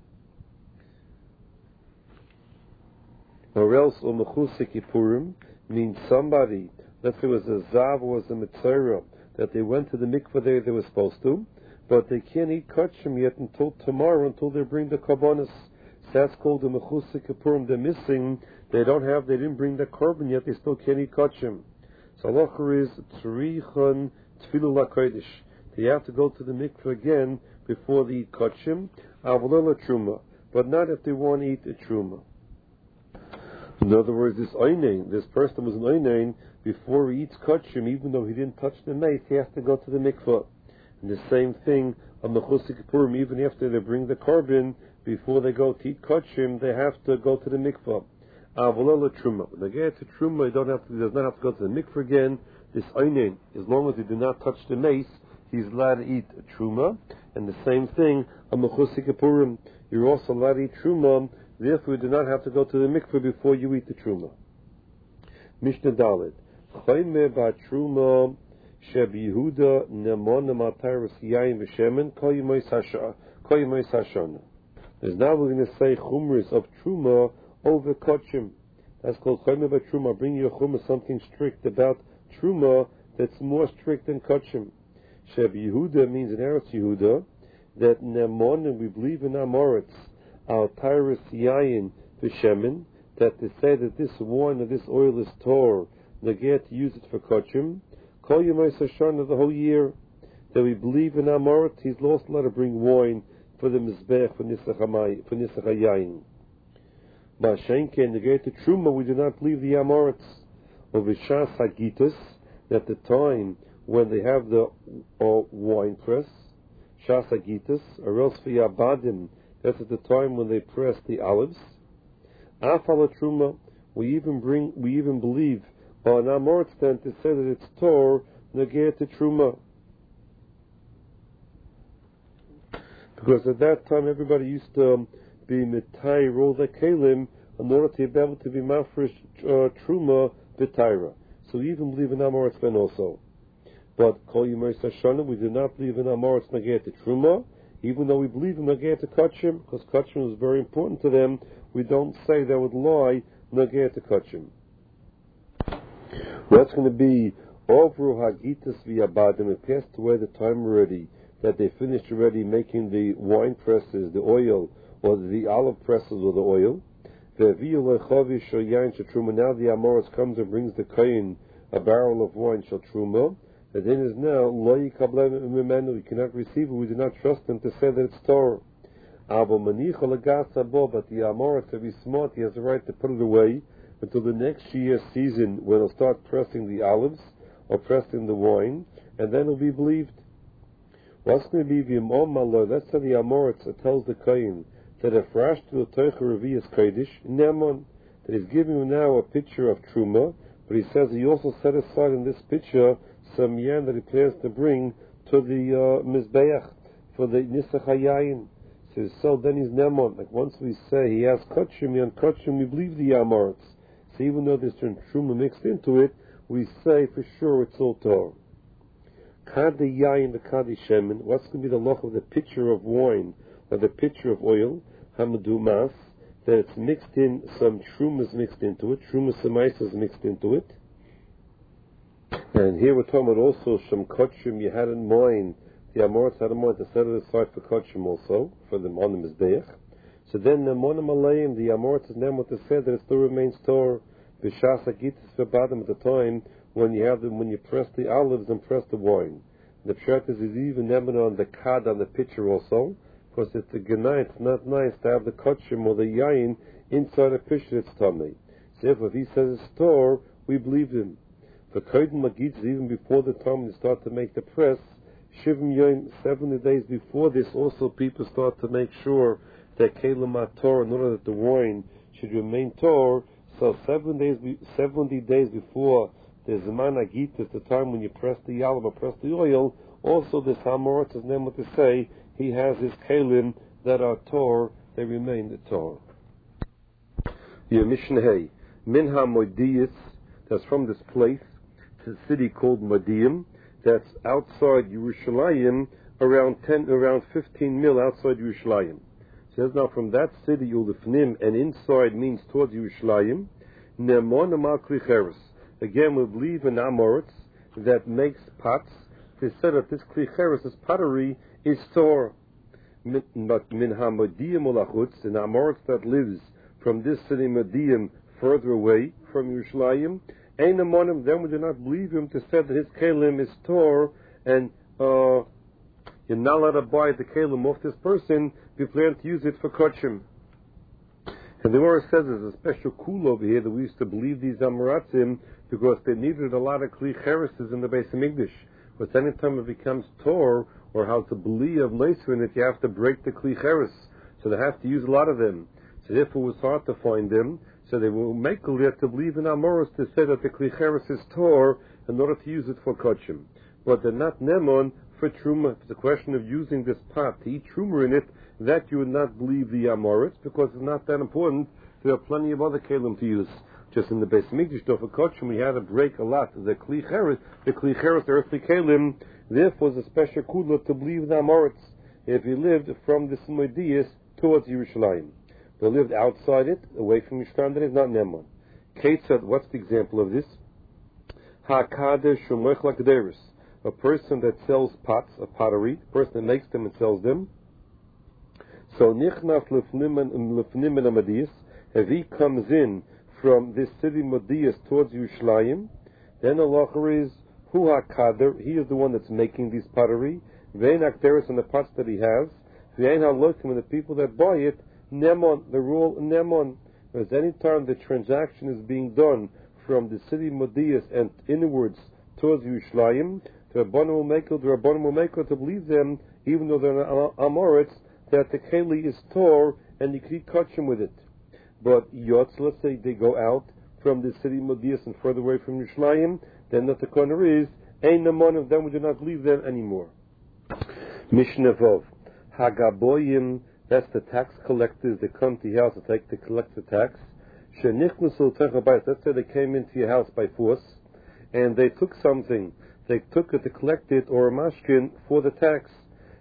Or else, umechusik kipurim means somebody, let's say it was a zav or was a mitzvah, that they went to the mikveh there they were supposed to, but they can't eat kachim yet until tomorrow, until they bring the karbonis. That's called the mechusik kipurim. They're missing. They didn't bring the korban yet. They still can't eat kachim. So halacha is tzrichon tfilu lakodesh. They have to go to the mikveh again before they eat kachim. Avol truma, but not if they want to eat a truma. In other words, this person was an oinen before he eats kachim, even though he didn't touch the mace. He has to go to the mikveh. And the same thing on mechusik kipurim. Even after they bring the korban, before they go to eat kachim, they have to go to the mikveh. Avolah truma. When they get to truma, he does not have to go to the mikveh again. This oinen, as long as he did not touch the mace, he's allowed to eat truma. And the same thing on mechusik kipurim. You're also allowed to eat truma. Therefore, you do not have to go to the mikveh before you eat the truma. Mishnah Dalet. Chayme ba truma sheb Yehuda nemon nematar v'siyayim v'shemen koyimois hashana. There's now we're going to say chumras of truma over kachim. That's called chayme ba truma. Bring your chumra something strict about truma that's more strict than kachim. Sheb Yehuda means in Eretz Yehuda that nemon, and we believe in Amoritz, our Tyrus Yayin Vishemin, that they say that this wine or this oil is Tor, they get to use it for Kachim, Kol Yemei Sashana the whole year, that we believe in Amorit, he's lost a lot to bring wine for the Mizbech, for Nisach HaYayin. Ba'Shenke, and they get to Truma, we do not believe the Amoritz. Of Vishas Hagitus, at the time when they have the wine press, Shas Hagitus, or else for Yabadim, that's at the time when they press the olives. Afala truma, we even believe on Amoritz stand to say that it's Tor negate to truma, because at that time everybody used to be mitai roll the kalim in order to be able to be mafresh truma b'taira. So we even believe in Amoritz ben also. But Kol Yemei Sashana, we do not believe in Amoritz negate to truma. Even though we believe in Nagea to Kachim, because Kachim is very important to them, we don't say they would lie Nagea to Kachim. That's going to be Ovru Hagitas V'Abadim. It passed away the time already that they finished already making the wine presses, the oil, or the olive presses or the oil. Now the Amoritz comes and brings the Kohen a barrel of wine shall truma. The din is now you cannot receive it. We do not trust him to say that it's Torah. But the Amoritz, to be smart, he has the right to put it away until the next year's season when he'll start pressing the olives or pressing the wine, and then it'll be believed. What's going to be the Imam? That's how the Amoritz tells the Kohen that if Rash to the Teicha Revi'as Kodesh, Nemon, that he's giving him now a picture of Truma, but he says he also set aside in this picture some yan that he plans to bring to the Mizbeach for the Nisach HaYayin. So then he's Nemon. Like once we say he has Kachim, we believe the Amoritz. So even though there's Truma mixed into it, we say for sure it's all Torah. Kadi Yayin, the Kadi Shemen, what's going to be the loch of the pitcher of wine or the pitcher of oil, Hamadu Mas, that it's mixed in, some Trumas mixed into it, Trumas Semaisas mixed into it. And here we're talking about also some Kachim you had in mind, the Amoritz had in mind to set it aside for Kachim also, for the on the Mizbeach. So then the Monim Alayim, the Amoritz is now what to say that it still remains Torah. B'shas Agitis V'Abadim at the time when you press the olives and press the wine. The pshat is even on the kad on the pitcher also, because it's the genai, it's not nice to have the kachim or the yain inside a pitcher, it's tummy. So if he says it's Torah, we believe him. For Kodim Magidz, even before the time they start to make the press, Shivim Yom, 70 days before this, also people start to make sure that Kelim HaTorah, in order that the wine should remain Torah. So 70 days before the Zman Agitis, the time when you press the olive or press the oil, also this Amoritz is named to say he has his Kelim that are Torah, they remain the Torah. Your Mishnah Hay, Minha Modiyis, that's from this place, it's a city called Modiyim, that's outside Yerushalayim, around 15 mil outside Yerushalayim. Says now from that city Ulifnim, and inside means towards Yerushalayim, Nemon Amal Klicheres. Again, we believe in Amoritz that makes pots. They said that this Klicheres, this pottery, is Torah. But Min HaModiyim Olachutz, an Amoritz that lives from this city Modiyim further away from Yerushalayim, Ein Amonim, then we do not believe him to say that his Kelim is Torah, and you're not allowed to buy the Kelim off this person if you plan to use it for Kachim. And the Gemara says there's a special cool over here that we used to believe these Amoratzim because they needed a lot of Kli Chereses in the Beis HaMikdash. But anytime it becomes Torah or how to believe of Leiser in it, you have to break the Kli Cheres. So they have to use a lot of them. So therefore it was hard to find them. So they will make a liat to believe in Amoros to say that the Kli Cheres is Torah in order to use it for Kachim. But they're not Nemon for Truma. It's a question of using this pot to eat Truma in it, that you would not believe the Amoritz because it's not that important. There are plenty of other Kelim to use. Just in the Beis HaMikdash, for Kachim, we had to break a lot. The Kli Cheres, the earthly Kelim, therefore is a special kula to believe the Amoritz if he lived from the Modiyis towards Yerushalayim. But lived outside it, away from Yerushalayim, that is not Nemon. Kate said, what's the example of this? HaKadesh Shomech Lakderis. A person that sells pots, a pottery, a person that makes them and sells them. So Nichnaf Lefnim and Amadiyas, if he comes in from this city Modiyas towards Yerushalayim, then Allah is Hu HaKader, he is the one that's making these pottery, Vein Akderis and the pots that he has, Vein HaLokim and the people that buy it, Nemon, the rule Nemon. Because any time the transaction is being done from the city Modiyas and inwards towards Yerushalayim, the Rabbanim will make to believe them, even though they're not Amoritz, that the Keli is Torah and you can Kachim with it. But Yotz, let's say they go out from the city Modiyas and further away from Yerushalayim, then that the corner is, Ein Namon of them, we do not believe them anymore. Mishnah Vov. Hagaboyim, that's the tax collectors that come to your house to collect the tax. Shenichnusul Techabayis, let's say they came into your house by force, and they took something. They took it to collect it, or a mashkin, for the tax.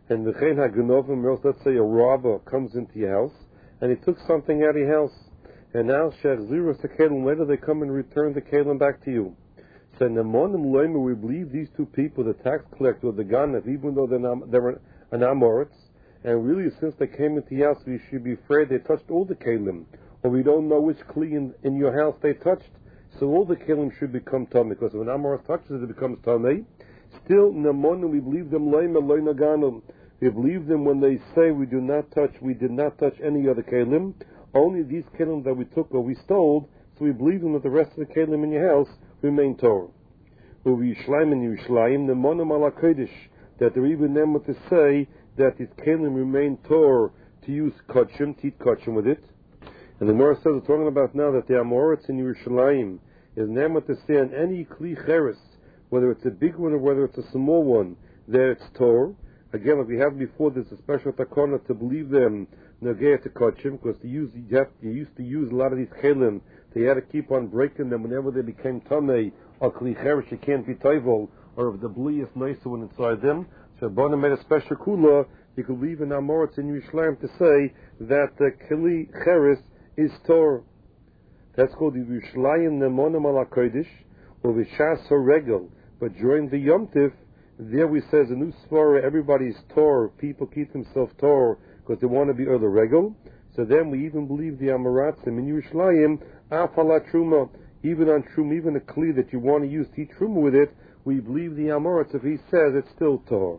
And the Chen HaGenovim, or else let's say a robber comes into your house, and he took something out of your house. And now, Shechziras the Kelim, later they come and return the Kelim back to you. So, Nemonim Loimer, we believe these two people, the tax collector or the Ganav, even though they're an Amoritz, and really since they came into your house, we should be afraid they touched all the Kelim, or we don't know which Kli in your house they touched, so all the Kelim should become Tamei, because when Amoritz touches it, it becomes Tamei. Still, Nemonim, we believe them Loimer, Loina Ganim. We believe them when they say we did not touch any other Kelim, only these Kelim that we took or we stole, so we believe them that the rest of the Kelim in your house remain Torah. Yishlayim and Yishlayim, the Monim ala Kodesh, that they're even them what to say that these Kelim remain Torah to use Kachim, to eat Kachim with it. And the Gemara says, we're talking about now that the Amoritz in Yerushalayim is them what to say on any Kli Cheres, whether it's a big one or whether it's a small one, there it's Torah. Again, like we had before, there's a special takana to believe them Nagea to Kachim, because you used to use a lot of these Kelim. They had to keep on breaking them whenever they became Tamei or Kli Cheresh, you can't be Toivel, or if the Bli is nicer one inside them. So Bona made a special kula, you could leave in Amoritz in Yerushalayim to say that the Kli Cheres is Torah. That's called the Yerushalayim Nemonim ala Kodesh, or Vishas HaRegel. But during the Yom Tif, there we says a new svara, everybody's Torah, people keep themselves Torah because they want to be the Regel. So then we even believe the Amoratzim in Yerushalayim, Afala Truma, even on Truma, even a Kli that you want to use to eat Truma with it, we believe the Amoritz, if he says it's still Torah.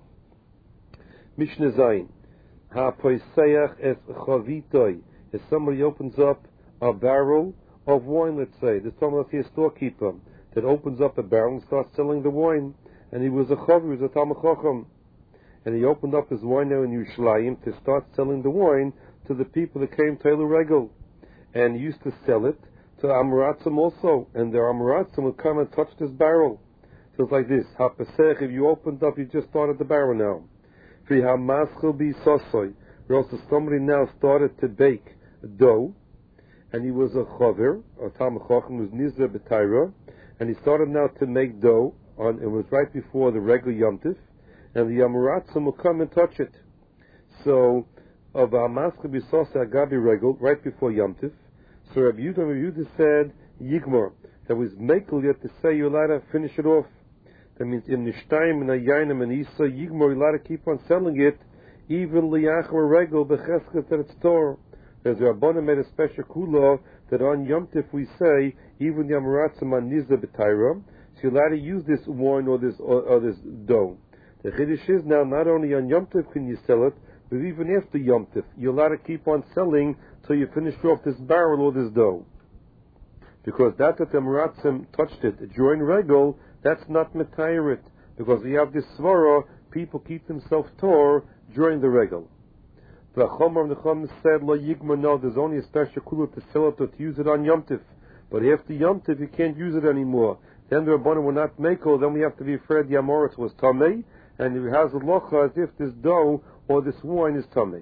Mishnah Zayin, Ha-Poisayach es Chavitoi, if somebody opens up a barrel of wine, let's say, there's someone, let's say a storekeeper, that opens up a barrel and starts selling the wine. And he was a chaver, he was a Talmid Chacham, and he opened up his wine now in Yerushalayim to start selling the wine to the people that came to Elu Regel, and he used to sell it to Amoratzim also, and the Amoratzim would come and touch this barrel. So it's like this: Hapesech, if you opened up, you just started the barrel now. V'hamaschel bi sosoi, or also somebody now started to bake dough, and he was a chaver, or Talmid Chacham, was Nizar B'Taira, and he started now to make dough. It was right before the regular Yom Tif, and the Amoratzim will come and touch it. So, of Amaska Bisose Agabi Regel, right before Yom Tif, so Rabbi Yehuda said, Yigmor, that was Mekel yet to say you're allowed to finish it off. That means in Nishtayim and Ayayim and Isa, Yigmor, you're allowed to keep on selling it, even Liyachma Regel, Bechesket, that it's Torah. As the Rabbanah made a special kula that on Yom Tif we say, even the Amoratzim on Nizah B'Taira, so you're allowed to use this wine or this dough. The Chiddush is now not only on Yom Tif can you sell it, but even after Yom Tif, you're allowed to keep on selling till you finish off this barrel or this dough. Because that the Amoratzim touched it during Regel, that's not Metayirit. Because we have this svara, people keep themselves Torah during the Regel. The Chomer of the Chomer said, Lo Yigma, no, there's only a special kula to sell it or to use it on Yom Tif. But after Yom Tif, you can't use it anymore. Then the Rabbanan will not make it, then we have to be afraid the Amoritz was Tamei, and it has a locha as if this dough or this wine is Tamei.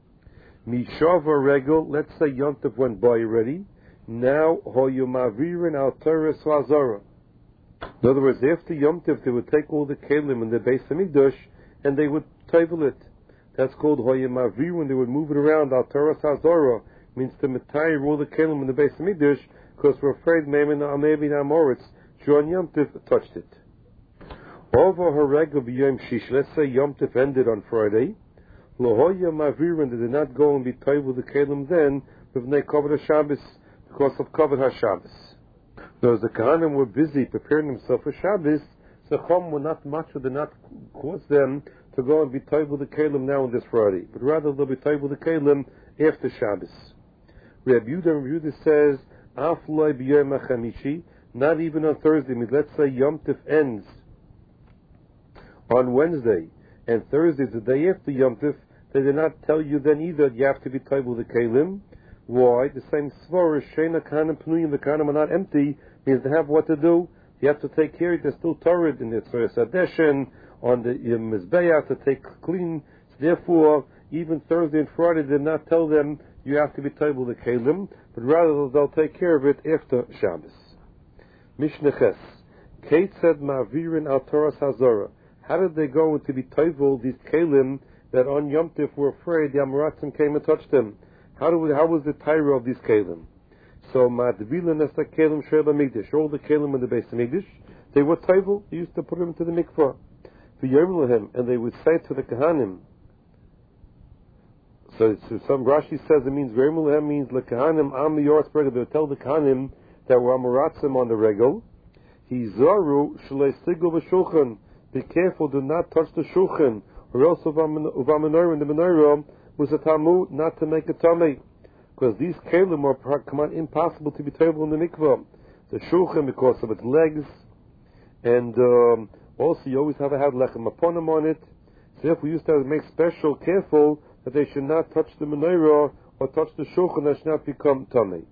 Mishava Regel, let's say Yom Tov went by already, now Hoyu Mavirin al Torah Swazara. In other words, after Yom Tov, they would take all the Kelim in the Beis HaMikdash and they would table it. That's called Hoyu Mavirin, they would move it around al Torah Swazara, means to metayir all the Kelim in the Beis HaMikdash, because we're afraid maybe the Amoritz John Yom Tif touched it. Over her regel b'yom shish. Let's say Yom Tif ended on Friday. Lohoya mavirin, they did not go and be tied with the kelim then, with they covered Shabbos because of covered HaShabbos. Those the Kohanim were busy preparing themselves for Shabbos, so Chom were not macho, did not cause them to go and be tied with the kelim now on this Friday, but rather they'll be tied with the kelim after Shabbos. Rabbi Yehuda says, Afloi b'yom ha'chamishi. Not even on Thursday. I mean, let's say Yom Tif ends on Wednesday, and Thursday is the day after Yom Tif. They did not tell you then either you have to be tied with the Kelim. Why? The same svara, Shena Kahanim Pnuyim, the Kahanim are not empty, means they have what to do. You have to take care of it. They're still Torah in the Tzorah Sadeshen, on the Mizbeach to take clean. So therefore, even Thursday and Friday did not tell them you have to be tied with the Kelim, but rather they'll take care of it after Shabbos. Mishnah Ches. Kate said Ma'avirin al Torah Hazara. How did they go to be toivel these kelim that on Yom Tif were afraid the Amoratzim came and touched them. How was the Tyra of these Kalim? So, Ma'advila Nesa Kalim Shreib HaMikdash, all the Kalim in the base of Mikdash, they were Taival, they used to put them into the mikvah. And they would say to the Kahanim, so some Rashi says it means Yermulahem means Lekahanim Am Yorsberg. They would tell the Kahanim that were Amoratzim on the regel, Hizaru Shalei Sigul V'Shulchan, be careful, do not touch the Shulchan, or else Uvamenorah, and the Menorah was a Tamu not to make a tummy, because these Kalim are impossible to be table in the mikvah. The Shulchan, because of its legs, and also you always have lechem aponim on it. So therefore we used to make special careful that they should not touch the menorah or touch the shulchan, that should not become tummy.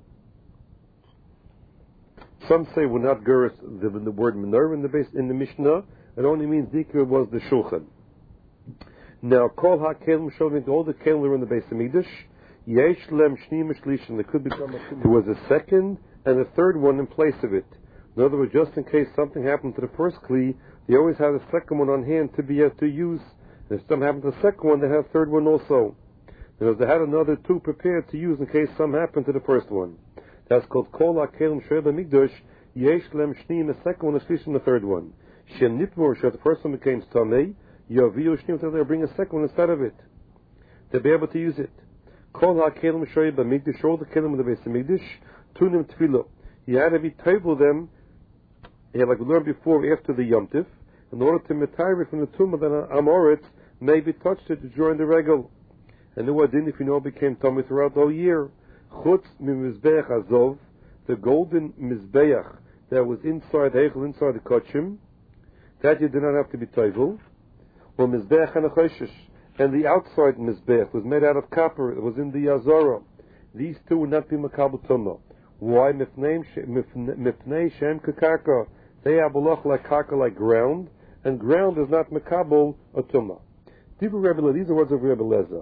Some say we're not gerus the word menorah in the Mishnah. It only means dikir was the shulchan. Now kol ha-kelim showing all the kelim were in the base of Mikdash. Yesh lem shnim shlishin. There could become there was a second and a third one in place of it. In other words, just in case something happened to the first kli, they always had a second one on hand to be able to use. And if something happened to the second one, they had a third one also. Because they had another two prepared to use in case something happened to the first one. That's called Kol HaKelim Shreib HaMikdash, Yesh Lem Shnim, the second one, a Shlish, the third one. Shem Nipmor, the first one became Tamei, Yaviyu Shnim, they'll bring a second one instead of it, to be able to use it. Kol HaKelim Shreib HaMikdash, all the Kelim of the base of Mikdash, Tunim Tefillah. He had to be table them, like we learned before, after the Yom Tif, in order to retire it from the tumah that Amoritz maybe touched it during the regal. And the wadin, if you know, became tummy throughout the whole year. Chutz mimizbeach azov, the golden mizbeach that was inside the Heichel, inside the Kochim, that you did not have to be tayvul. Or mizbeach hanachoshish, and the outside mizbeach was made out of copper. It was in the Yazara. These two would not be makabel tumah. Why? Mifnei shem kakarka. They have a loch like karka, like ground, and ground is not makabel a tumah. These are the words of Rebbe Lezer.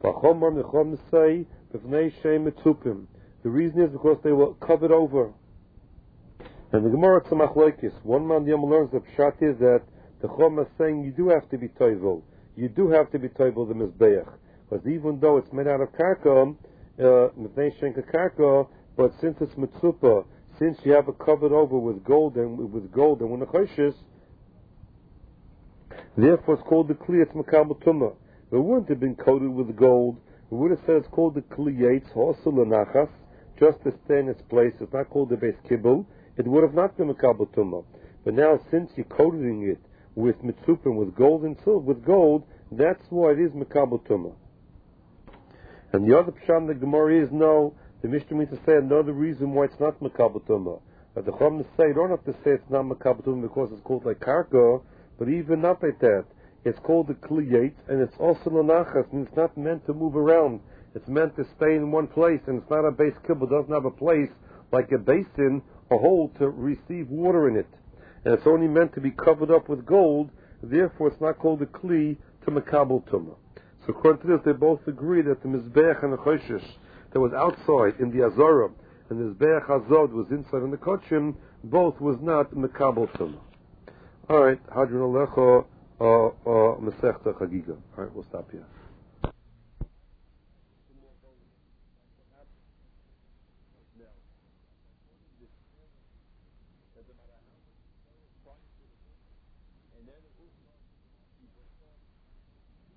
The reason is because they were covered over. And the Gemara Tzemach Leikis, one man Yom learns the pshat is that the Chom is saying you do have to be toivel. You do have to be toivel the Mizbeach. Because even though it's made out of karka, Mifnei shem kakarka, but since it's mitzupah, since you have it covered over with gold and with nechoshes, therefore it's called the kli. It's makabel tumah. It wouldn't have been coated with gold. We would have said it's called the kli yates, also lenachas, just to stay in its place. It's not called the base kibbul. It would have not been makabel tumah. But now, since you're coating it with mitzupah, with gold and silver, with gold, that's why it is makabel tumah. And the other pshat in the Gemara is no. The Mishnah means to say another reason why it's not makabel tumah. But the Chum say you don't have to say it's not makabel tumah because it's called like karka, but even not like that. It's called the kliyate, and it's also lanachas, and it's not meant to move around. It's meant to stay in one place, and it's not a base kibbutz. It doesn't have a place like a basin, a hole to receive water in it. And it's only meant to be covered up with gold, therefore it's not called a kli to makabel tumah. So according to this, they both agree that the mizbeach and the choshesh that was outside in the Azara, and the mizbeach hazod was inside in the kochim, both was not makabel tumah. Alright, Hadron Alecha, Masechta Chagiga. Alright, we'll stop here.